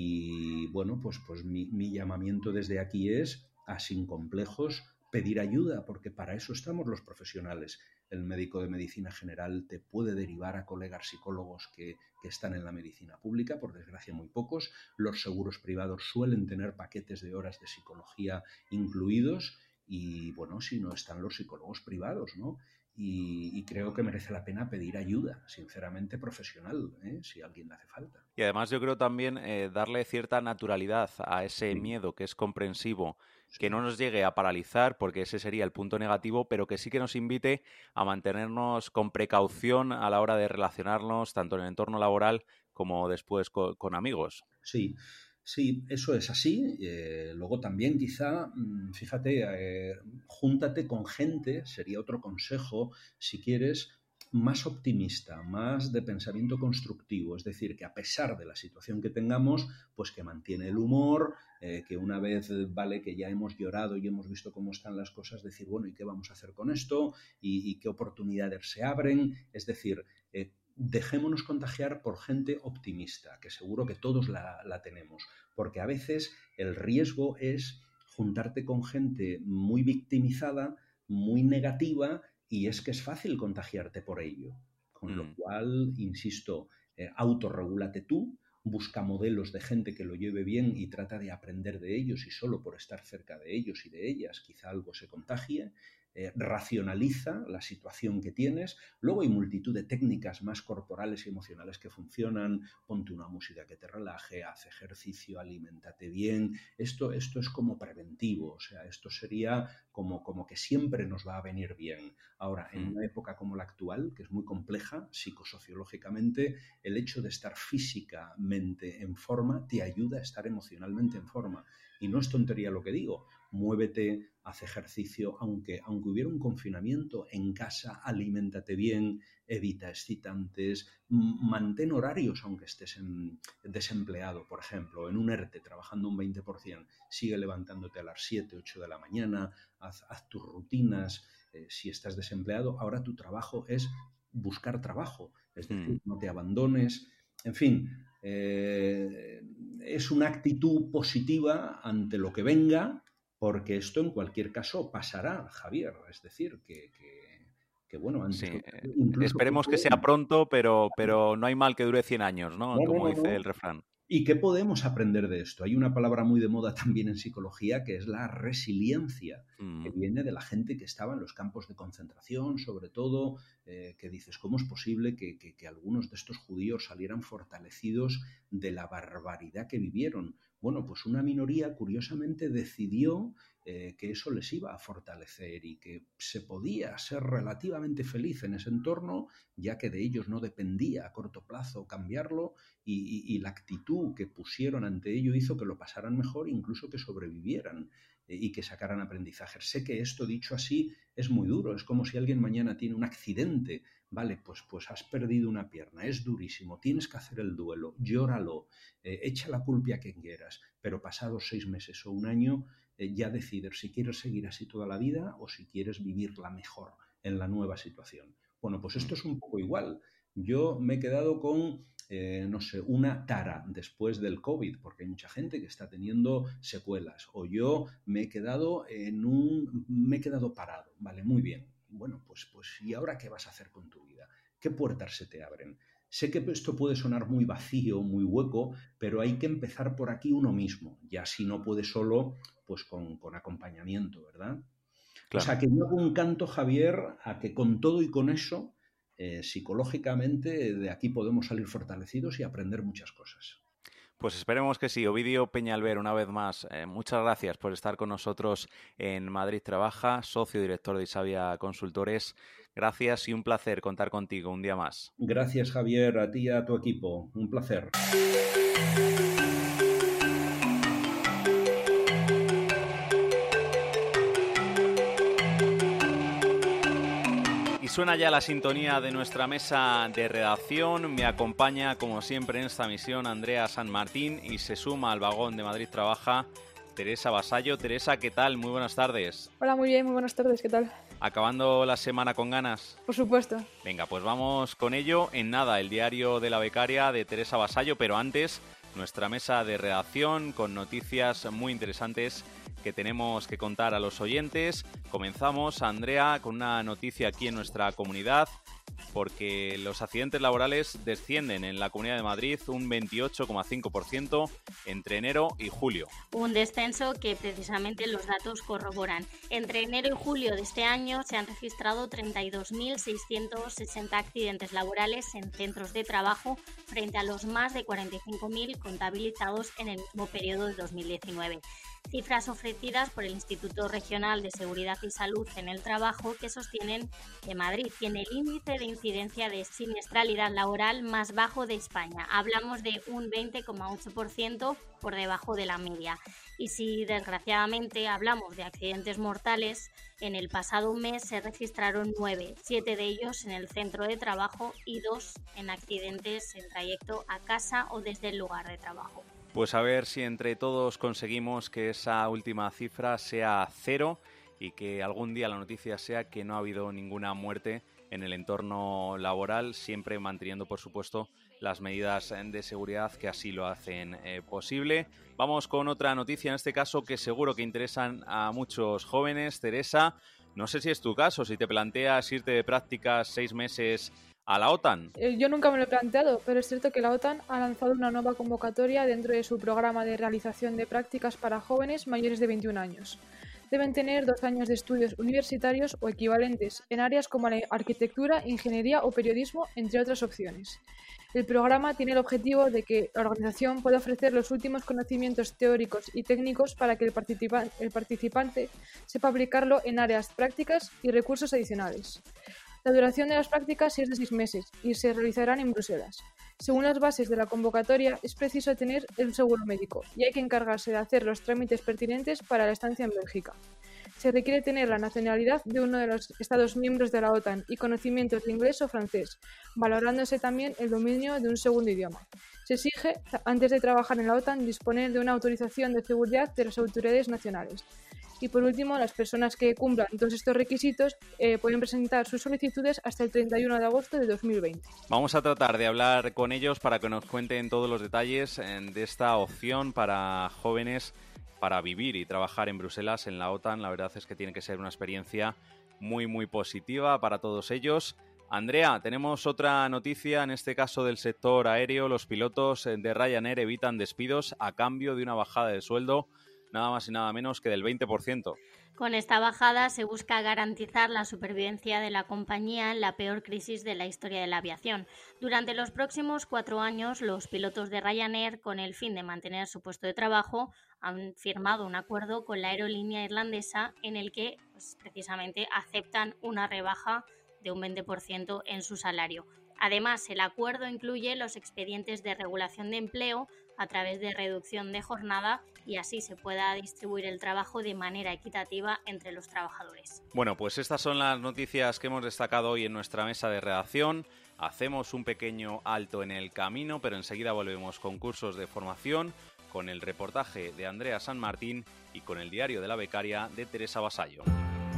G: y bueno, pues, pues mi, mi llamamiento desde aquí es a sin complejos pedir ayuda, porque para eso estamos los profesionales. El médico de medicina general te puede derivar a colegas psicólogos que, que están en la medicina pública, por desgracia muy pocos. Los seguros privados suelen tener paquetes de horas de psicología incluidos y, bueno, si no están los psicólogos privados, ¿no? Y, y creo que merece la pena pedir ayuda, sinceramente, profesional, ¿eh? Si a alguien le hace falta.
B: Y además yo creo también eh, darle cierta naturalidad a ese
G: Sí.
B: miedo que es comprensivo,
G: Sí.
B: que no nos llegue a paralizar, porque ese sería el punto negativo, pero que sí que nos invite a mantenernos con precaución a la hora de relacionarnos, tanto en el entorno laboral como después con, con amigos.
G: Sí, sí, eso es así. Eh, luego también quizá, fíjate, eh, júntate con gente, sería otro consejo, si quieres, más optimista, más de pensamiento constructivo. Es decir, que a pesar de la situación que tengamos, pues que mantiene el humor, eh, que una vez, vale, que ya hemos llorado y hemos visto cómo están las cosas, decir, bueno, ¿y qué vamos a hacer con esto? ¿Y, y qué oportunidades se abren? Es decir, eh, dejémonos contagiar por gente optimista, que seguro que todos la, la tenemos, porque a veces el riesgo es juntarte con gente muy victimizada, muy negativa, y es que es fácil contagiarte por ello. Con lo
B: Mm.
G: cual, insisto, eh, autorregúlate tú, busca modelos de gente que lo lleve bien y trata de aprender de ellos, y solo por estar cerca de ellos y de ellas quizá algo se contagie. Eh, racionaliza la situación que tienes. Luego hay multitud de técnicas más corporales y emocionales que funcionan. Ponte una música que te relaje, haz ejercicio, aliméntate bien. Esto, esto es como preventivo, o sea, esto sería como, como que siempre nos va a venir bien. Ahora, en
B: Mm.
G: una época como la actual, que es muy compleja psicosociológicamente, el hecho de estar físicamente en forma te ayuda a estar emocionalmente en forma. Y no es tontería lo que digo. Muévete, haz ejercicio, aunque, aunque hubiera un confinamiento en casa, aliméntate bien, evita excitantes, mantén horarios aunque estés en, desempleado, por ejemplo, en un ERTE trabajando un veinte por ciento, sigue levantándote a las siete, ocho de la mañana, haz, haz tus rutinas. Eh, si estás desempleado, ahora tu trabajo es buscar trabajo, es decir,
B: Mm.
G: no te abandones, en fin. Eh, es una actitud positiva ante lo que venga, porque esto en cualquier caso pasará, Javier. Es decir, que, que, que bueno, antes
B: Sí,
G: incluso...
B: esperemos que sea pronto, pero, pero no hay mal que dure cien años, ¿no?
G: No, no,
B: Como
G: no,
B: dice
G: no.
B: el refrán.
G: ¿Y qué podemos aprender de esto? Hay una palabra muy de moda también en psicología que es la resiliencia,
B: Mm.
G: que viene de la gente que estaba en los campos de concentración, sobre todo, eh, que dices, ¿cómo es posible que, que, que algunos de estos judíos salieran fortalecidos de la barbaridad que vivieron? Bueno, pues una minoría curiosamente decidió eh, que eso les iba a fortalecer y que se podía ser relativamente feliz en ese entorno, ya que de ellos no dependía a corto plazo cambiarlo, y, y, y la actitud que pusieron ante ello hizo que lo pasaran mejor, incluso que sobrevivieran eh, y que sacaran aprendizajes. Sé que esto dicho así es muy duro, es como si alguien mañana tiene un accidente, vale, pues, pues has perdido una pierna, es durísimo, tienes que hacer el duelo, llóralo, eh, echa la culpa a quien quieras, pero pasados seis meses o un año eh, ya decides si quieres seguir así toda la vida o si quieres vivirla mejor en la nueva situación. Bueno, pues esto es un poco igual. Yo me he quedado con, eh, no sé, una tara después del COVID, porque hay mucha gente que está teniendo secuelas. O yo me he quedado en un, me he quedado parado, vale, muy bien. Bueno, pues, pues ¿y ahora qué vas a hacer con tu vida? ¿Qué puertas se te abren? Sé que esto puede sonar muy vacío, muy hueco, pero hay que empezar por aquí uno mismo. Ya si no puede solo, pues con, con acompañamiento, ¿verdad?
B: Claro.
G: O sea, que yo hago un canto, Javier, a que con todo y con eso, eh, psicológicamente, de aquí podemos salir fortalecidos y aprender muchas cosas.
B: Pues esperemos que sí. Ovidio Peñalver, una vez más, eh, muchas gracias por estar con nosotros en Madrid Trabaja, socio director de Isavia Consultores. Gracias y un placer contar contigo un día más.
G: Gracias, Javier, a ti y a tu equipo. Un placer.
B: Y suena ya la sintonía de nuestra mesa de redacción. Me acompaña, como siempre, en esta misión Andrea San Martín y se suma al vagón de Madrid Trabaja Teresa Vasallo. Teresa, ¿qué tal? Muy buenas tardes.
H: Hola, muy bien, muy buenas tardes, ¿qué tal?
B: ¿Acabando la semana con ganas?
H: Por supuesto.
B: Venga, pues vamos con ello. En nada, el diario de la becaria de Teresa Vasallo, pero antes, nuestra mesa de redacción con noticias muy interesantes que tenemos que contar a los oyentes. Comenzamos, Andrea, con una noticia aquí en nuestra comunidad. porque los accidentes laborales descienden en la Comunidad de Madrid un veintiocho coma cinco por ciento entre enero y julio.
C: Un descenso que precisamente los datos corroboran. Entre enero y julio de este año se han registrado treinta y dos mil seiscientos sesenta accidentes laborales en centros de trabajo frente a los más de cuarenta y cinco mil contabilizados en el mismo periodo de dos mil diecinueve. Cifras ofrecidas por el Instituto Regional de Seguridad y Salud en el Trabajo, que sostienen que Madrid tiene el índice de incidencia de siniestralidad laboral más bajo de España. Hablamos de un veinte coma ocho por ciento por debajo de la media. Y si desgraciadamente hablamos de accidentes mortales, en el pasado mes se registraron nueve, siete de ellos en el centro de trabajo y dos en accidentes en trayecto a casa o desde el lugar de trabajo.
B: Pues a ver si entre todos conseguimos que esa última cifra sea cero y que algún día la noticia sea que no ha habido ninguna muerte en el entorno laboral, siempre manteniendo, por supuesto, las medidas de seguridad que así lo hacen eh, posible. Vamos con otra noticia, en este caso, que seguro que interesan a muchos jóvenes. Teresa, no sé si es tu caso, si te planteas irte de prácticas seis meses a la OTAN.
H: Yo nunca me lo he planteado, pero es cierto que la OTAN ha lanzado una nueva convocatoria dentro de su programa de realización de prácticas para jóvenes mayores de veintiún años. Deben tener dos años de estudios universitarios o equivalentes en áreas como la arquitectura, ingeniería o periodismo, entre otras opciones. El programa tiene el objetivo de que la organización pueda ofrecer los últimos conocimientos teóricos y técnicos para que el, participa- el participante sepa aplicarlo en áreas prácticas y recursos adicionales. La duración de las prácticas es de seis meses y se realizarán en Bruselas. Según las bases de la convocatoria, es preciso tener el seguro médico y hay que encargarse de hacer los trámites pertinentes para la estancia en Bélgica. Se requiere tener la nacionalidad de uno de los Estados miembros de la OTAN y conocimientos de inglés o francés, valorándose también el dominio de un segundo idioma. Se exige, antes de trabajar en la OTAN, disponer de una autorización de seguridad de las autoridades nacionales. Y por último, las personas que cumplan todos estos requisitos eh, pueden presentar sus solicitudes hasta el treinta y uno de agosto de dos mil veinte.
B: Vamos a tratar de hablar con ellos para que nos cuenten todos los detalles de esta opción para jóvenes para vivir y trabajar en Bruselas, en la OTAN. La verdad es que tiene que ser una experiencia muy, muy positiva para todos ellos. Andrea, tenemos otra noticia, en este caso del sector aéreo. Los pilotos de Ryanair evitan despidos a cambio de una bajada de sueldo, nada más y nada menos que del veinte por ciento.
C: Con esta bajada se busca garantizar la supervivencia de la compañía en la peor crisis de la historia de la aviación. Durante los próximos cuatro años, los pilotos de Ryanair, con el fin de mantener su puesto de trabajo, han firmado un acuerdo con la aerolínea irlandesa en el que pues, precisamente aceptan una rebaja de un veinte por ciento en su salario. Además, el acuerdo incluye los expedientes de regulación de empleo a través de reducción de jornada y así se pueda distribuir el trabajo de manera equitativa entre los trabajadores.
B: Bueno, pues estas son las noticias que hemos destacado hoy en nuestra mesa de redacción. Hacemos un pequeño alto en el camino, pero enseguida volvemos con cursos de formación, con el reportaje de Andrea San Martín y con el diario de la becaria de Teresa Vasallo.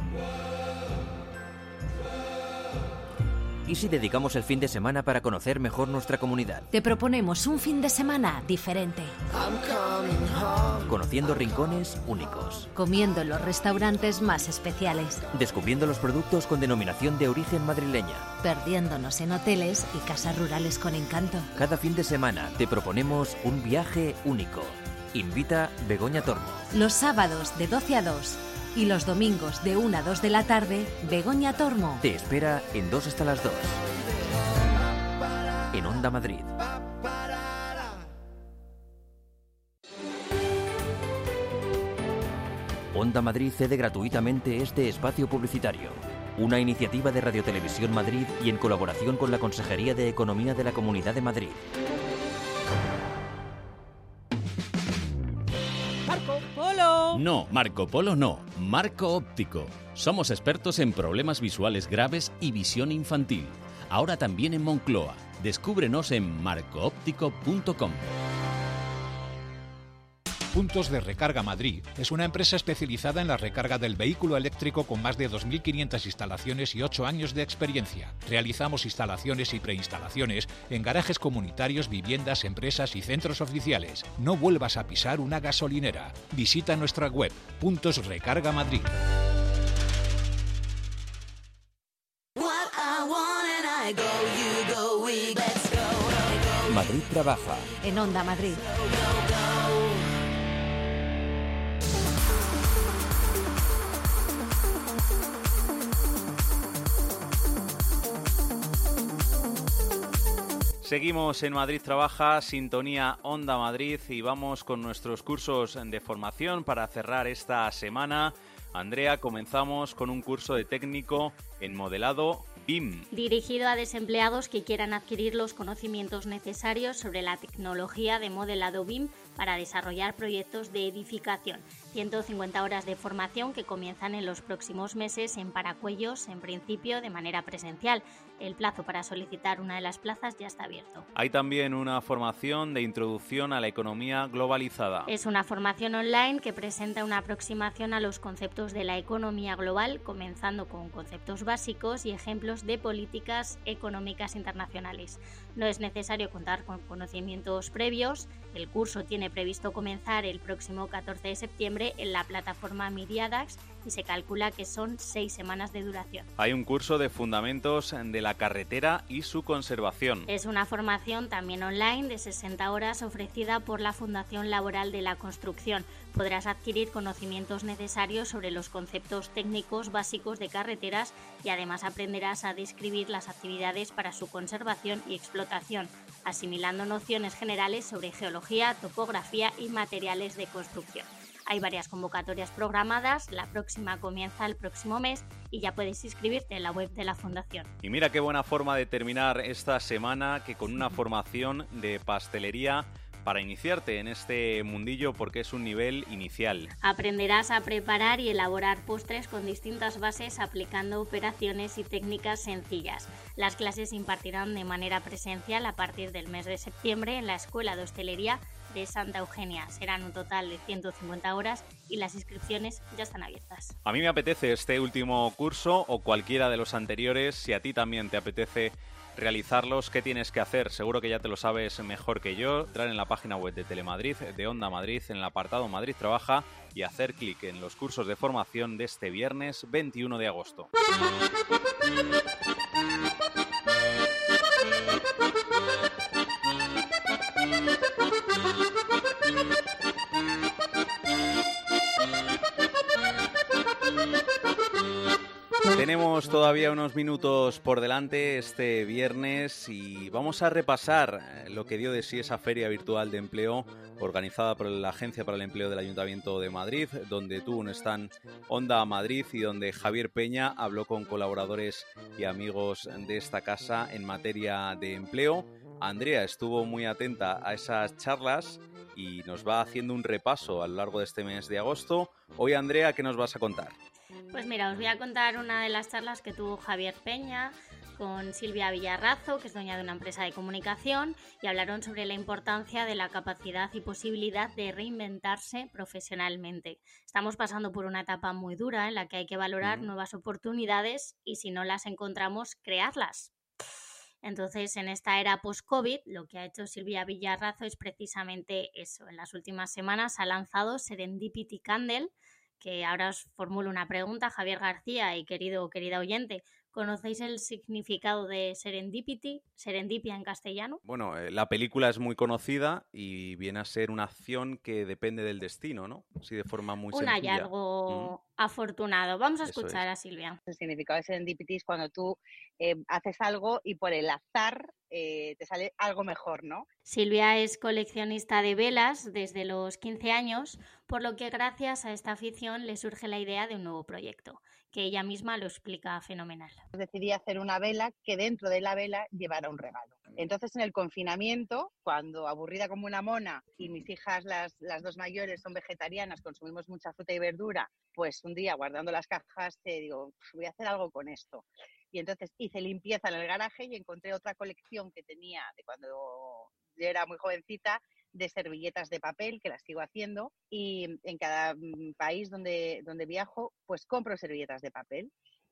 A: ¿Y si dedicamos el fin de semana para conocer mejor nuestra comunidad?
F: Te proponemos un fin de semana diferente.
A: Conociendo rincones únicos.
F: Comiendo en los restaurantes más especiales.
A: Descubriendo los productos con denominación de origen madrileña.
F: Perdiéndonos en hoteles y casas rurales con encanto.
A: Cada fin de semana te proponemos un viaje único. Invita Begoña Tormo.
F: Los sábados de doce a dos. Y los domingos de una a dos de la tarde, Begoña Tormo.
A: Te espera en dos hasta las dos. En Onda Madrid. Onda Madrid cede gratuitamente este espacio publicitario. Una iniciativa de Radio Televisión Madrid y en colaboración con la Consejería de Economía de la Comunidad de Madrid.
I: ¡Marco Polo!
J: No, Marco Polo no, Marco Óptico. Somos expertos en problemas visuales graves y visión infantil. Ahora también en Moncloa. Descúbrenos en marco óptico punto com.
K: Puntos de Recarga Madrid es una empresa especializada en la recarga del vehículo eléctrico con más de dos mil quinientas instalaciones y ocho años de experiencia. Realizamos instalaciones y preinstalaciones en garajes comunitarios, viviendas, empresas y centros oficiales. No vuelvas a pisar una gasolinera. Visita nuestra web Puntos Recarga Madrid.
E: What I want and I
A: Madrid trabaja.
F: En Onda Madrid.
B: Seguimos en Madrid Trabaja, sintonía Onda Madrid, y vamos con nuestros cursos de formación para cerrar esta semana. Andrea, comenzamos con un curso de técnico en modelado B I M.
C: Dirigido a desempleados que quieran adquirir los conocimientos necesarios sobre la tecnología de modelado B I M para desarrollar proyectos de edificación. ciento cincuenta horas de formación que comienzan en los próximos meses en Paracuellos, en principio de manera presencial. El plazo para solicitar una de las plazas ya está abierto.
B: Hay también una formación de introducción a la economía globalizada.
C: Es una formación online que presenta una aproximación a los conceptos de la economía global, comenzando con conceptos básicos y ejemplos de políticas económicas internacionales. No es necesario contar con conocimientos previos. El curso tiene previsto comenzar el próximo catorce de septiembre en la plataforma Miriadax y se calcula que son seis semanas de duración.
B: Hay un curso de fundamentos de la carretera y su conservación.
C: Es una formación también online de sesenta horas ofrecida por la Fundación Laboral de la Construcción. Podrás adquirir conocimientos necesarios sobre los conceptos técnicos básicos de carreteras y además aprenderás a describir las actividades para su conservación y explotación, asimilando nociones generales sobre geología, topografía y materiales de construcción. Hay varias convocatorias programadas, la próxima comienza el próximo mes y ya puedes inscribirte en la web de la Fundación.
B: Y mira qué buena forma de terminar esta semana que con una formación de pastelería para iniciarte en este mundillo, porque es un nivel inicial.
C: Aprenderás a preparar y elaborar postres con distintas bases aplicando operaciones y técnicas sencillas. Las clases se impartirán de manera presencial a partir del mes de septiembre en la Escuela de Hostelería de Santa Eugenia. Serán un total de ciento cincuenta horas y las inscripciones ya están abiertas.
B: A mí me apetece este último curso o cualquiera de los anteriores. Si a ti también te apetece realizarlos, ¿qué tienes que hacer? Seguro que ya te lo sabes mejor que yo. Entrar en la página web de Telemadrid, de Onda Madrid, en el apartado Madrid Trabaja y hacer clic en los cursos de formación de este viernes veintiuno de agosto. Tenemos todavía unos minutos por delante este viernes y vamos a repasar lo que dio de sí esa feria virtual de empleo organizada por la Agencia para el Empleo del Ayuntamiento de Madrid, donde tuvo un stand Onda Madrid y donde Javier Peña habló con colaboradores y amigos de esta casa en materia de empleo. Andrea estuvo muy atenta a esas charlas y nos va haciendo un repaso a lo largo de este mes de agosto. Hoy, Andrea, ¿qué nos vas a contar?
C: Pues mira, os voy a contar una de las charlas que tuvo Javier Peña con Silvia Villarrazo, que es dueña de una empresa de comunicación, y hablaron sobre la importancia de la capacidad y posibilidad de reinventarse profesionalmente. Estamos pasando por una etapa muy dura en la que hay que valorar nuevas oportunidades y si no las encontramos, crearlas. Entonces, en esta era post-COVID, lo que ha hecho Silvia Villarrazo es precisamente eso. En las últimas semanas ha lanzado Serendipity Candle, que ahora os formulo una pregunta, Javier García y querido o querida oyente. ¿Conocéis el significado de serendipity, serendipia en castellano?
B: Bueno, eh, la película es muy conocida y viene a ser una acción que depende del destino, ¿no? Así de forma muy
C: Un
B: sencilla.
C: hallazgo mm. afortunado. Vamos a escuchar a Silvia.
L: El significado de serendipity es cuando tú eh, haces algo y por el azar eh, te sale algo mejor, ¿no?
C: Silvia es coleccionista de velas desde los quince años, por lo que gracias a esta afición le surge la idea de un nuevo proyecto, que ella misma lo explica fenomenal.
L: Decidí hacer una vela que dentro de la vela llevara un regalo. Entonces, en el confinamiento, cuando aburrida como una mona y mis hijas, las, las dos mayores, son vegetarianas, consumimos mucha fruta y verdura, pues un día guardando las cajas te digo, voy a hacer algo con esto. Y entonces hice limpieza en el garaje y encontré otra colección que tenía de cuando yo era muy jovencita, de servilletas de papel, que las sigo haciendo, y en cada país donde, donde viajo, pues compro servilletas de papel.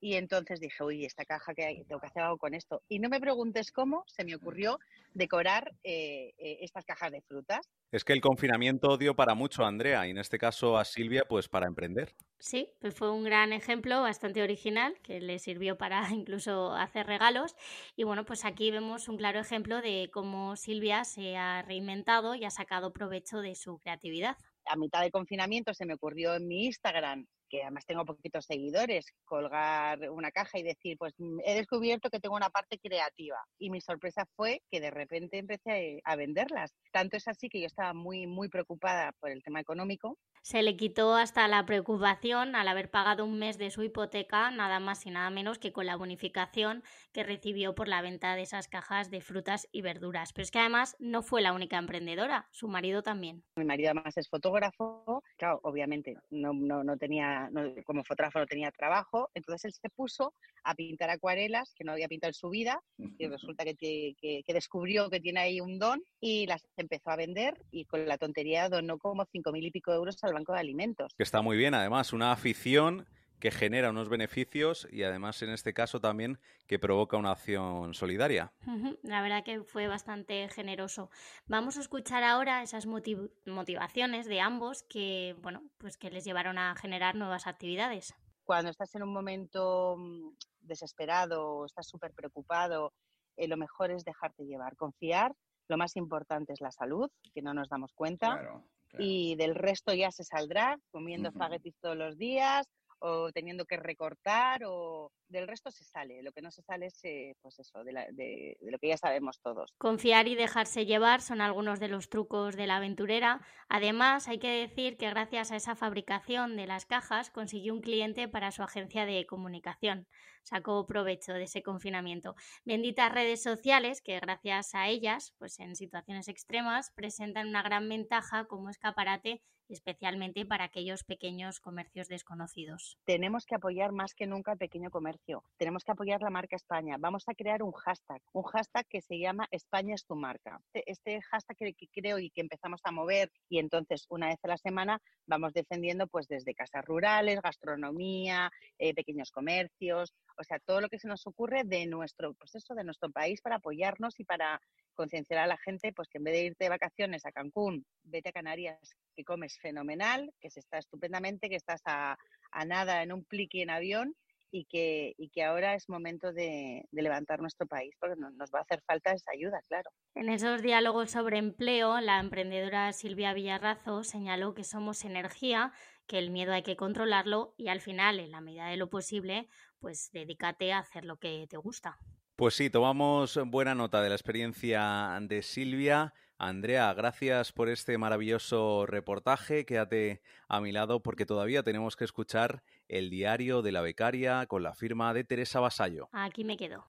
L: Y entonces dije, uy, esta caja, que hay, tengo que hacer algo con esto. Y no me preguntes cómo, se me ocurrió decorar eh, eh, estas cajas de frutas.
B: Es que el confinamiento dio para mucho a Andrea y en este caso a Silvia, pues para emprender.
C: Sí, pues fue un gran ejemplo, bastante original, que le sirvió para incluso hacer regalos. Y bueno, pues aquí vemos un claro ejemplo de cómo Silvia se ha reinventado y ha sacado provecho de su creatividad.
L: A mitad del confinamiento se me ocurrió en mi Instagram, que además tengo poquitos seguidores, colgar una caja y decir, pues he descubierto que tengo una parte creativa. Y mi sorpresa fue que de repente empecé a venderlas. Tanto es así que yo estaba muy, muy preocupada por el tema económico.
C: Se le quitó hasta la preocupación al haber pagado un mes de su hipoteca, nada más y nada menos que con la bonificación que recibió por la venta de esas cajas de frutas y verduras. Pero es que además no fue la única emprendedora, su marido también.
L: Mi marido además es fotógrafo, claro, obviamente no, no, no tenía, no, como fotógrafo no tenía trabajo, entonces él se puso a pintar acuarelas que no había pintado en su vida y resulta que, que, que descubrió que tiene ahí un don y las empezó a vender y con la tontería donó como cinco mil y pico euros al Banco de Alimentos.
B: Que está muy bien, además, una afición que genera unos beneficios y además en este caso también que provoca una acción solidaria.
C: La verdad que fue bastante generoso. Vamos a escuchar ahora esas motiv- motivaciones de ambos que, bueno, pues que les llevaron a generar nuevas actividades.
L: Cuando estás en un momento desesperado o estás súper preocupado, eh, lo mejor es dejarte llevar, confiar. Lo más importante es la salud, que no nos damos cuenta. Claro, claro. Y del resto ya se saldrá comiendo espaguetis uh-huh. todos los días o teniendo que recortar o del resto se sale. Lo que no se sale es eh, pues eso, de, la, de, de lo que ya sabemos todos.
C: Confiar y dejarse llevar son algunos de los trucos de la aventurera. Además, hay que decir que gracias a esa fabricación de las cajas consiguió un cliente para su agencia de comunicación. Sacó provecho de ese confinamiento. Benditas redes sociales que gracias a ellas, pues en situaciones extremas, presentan una gran ventaja como escaparate, especialmente para aquellos pequeños comercios desconocidos.
L: Tenemos que apoyar más que nunca al pequeño comercio. Tenemos que apoyar la marca España. Vamos a crear un hashtag, un hashtag que se llama España es tu marca. Este, este hashtag que, que creo y que empezamos a mover y entonces una vez a la semana vamos defendiendo pues desde casas rurales, gastronomía, eh, pequeños comercios, o sea, todo lo que se nos ocurre de nuestro, pues eso, de nuestro país para apoyarnos y para concienciar a la gente pues que en vez de irte de vacaciones a Cancún, vete a Canarias, que comes fenomenal, que se está estupendamente, que estás a, a nada en un pliqui en avión y que, y que ahora es momento de, de levantar nuestro país porque no, nos va a hacer falta esa ayuda, claro.
C: En esos diálogos sobre empleo, la emprendedora Silvia Villarrazo señaló que somos energía, que el miedo hay que controlarlo y al final, en la medida de lo posible, pues dedícate a hacer lo que te gusta.
B: Pues sí, tomamos buena nota de la experiencia de Silvia. Andrea, gracias por este maravilloso reportaje. Quédate a mi lado porque todavía tenemos que escuchar el diario de la becaria con la firma de Teresa Vasallo.
C: Aquí me quedo.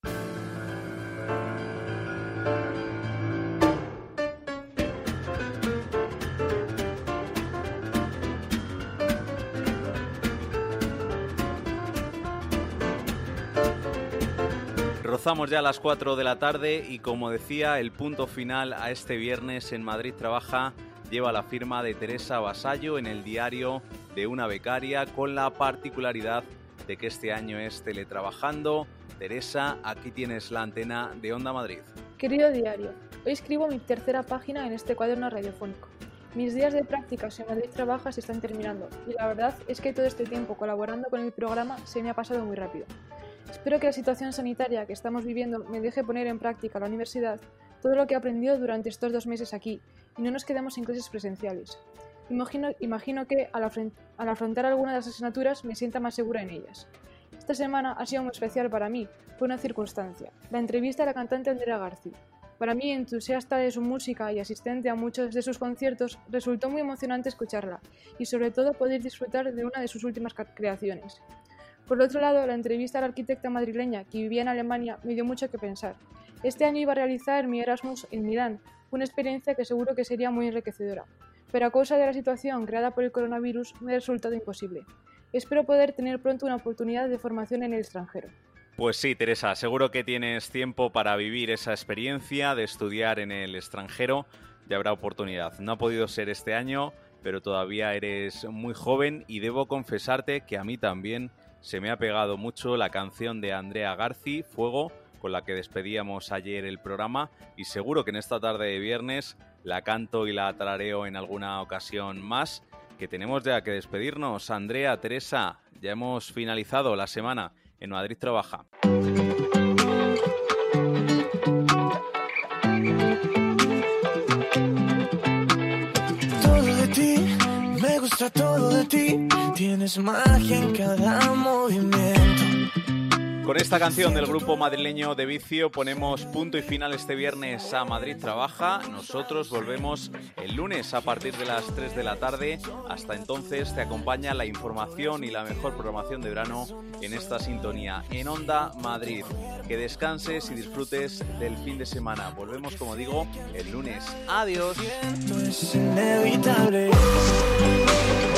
B: Rozamos ya a las cuatro de la tarde y como decía, el punto final a este viernes en Madrid Trabaja lleva la firma de Teresa Vasallo en el diario de una becaria con la particularidad de que este año es teletrabajando. Teresa, aquí tienes la antena de Onda Madrid.
H: Querido diario, hoy escribo mi tercera página en este cuaderno radiofónico. Mis días de prácticas en Madrid Trabaja se están terminando y la verdad es que todo este tiempo colaborando con el programa se me ha pasado muy rápido. Espero que la situación sanitaria que estamos viviendo me deje poner en práctica en la universidad todo lo que he aprendido durante estos dos meses aquí y no nos quedemos sin clases presenciales. Imagino, imagino que al, afront- al afrontar alguna de las asignaturas me sienta más segura en ellas. Esta semana ha sido muy especial para mí por una circunstancia, la entrevista a la cantante Andrea Garci. Para mí, entusiasta de su música y asistente a muchos de sus conciertos, resultó muy emocionante escucharla y sobre todo poder disfrutar de una de sus últimas creaciones. Por otro lado, la entrevista a la arquitecta madrileña que vivía en Alemania me dio mucho que pensar. Este año iba a realizar mi Erasmus en Milán, una experiencia que seguro que sería muy enriquecedora, pero a causa de la situación creada por el coronavirus me ha resultado imposible. Espero poder tener pronto una oportunidad de formación en el extranjero.
B: Pues sí, Teresa, seguro que tienes tiempo para vivir esa experiencia de estudiar en el extranjero. Ya habrá oportunidad. No ha podido ser este año, pero todavía eres muy joven y debo confesarte que a mí también se me ha pegado mucho la canción de Andrea Garci, Fuego, con la que despedíamos ayer el programa, y seguro que en esta tarde de viernes la canto y la tarareo en alguna ocasión más, que tenemos ya que despedirnos. Andrea, Teresa, ya hemos finalizado la semana en Madrid Trabaja.
E: Todo de ti, me gusta todo de ti, tienes magia en cada movimiento.
B: Con esta canción del grupo madrileño De Vicio ponemos punto y final este viernes a Madrid Trabaja. Nosotros volvemos el lunes a partir de las tres de la tarde. Hasta entonces te acompaña la información y la mejor programación de verano en esta sintonía en Onda Madrid. Que descanses y disfrutes del fin de semana. Volvemos, como digo, el lunes. Adiós.
E: No es inevitable.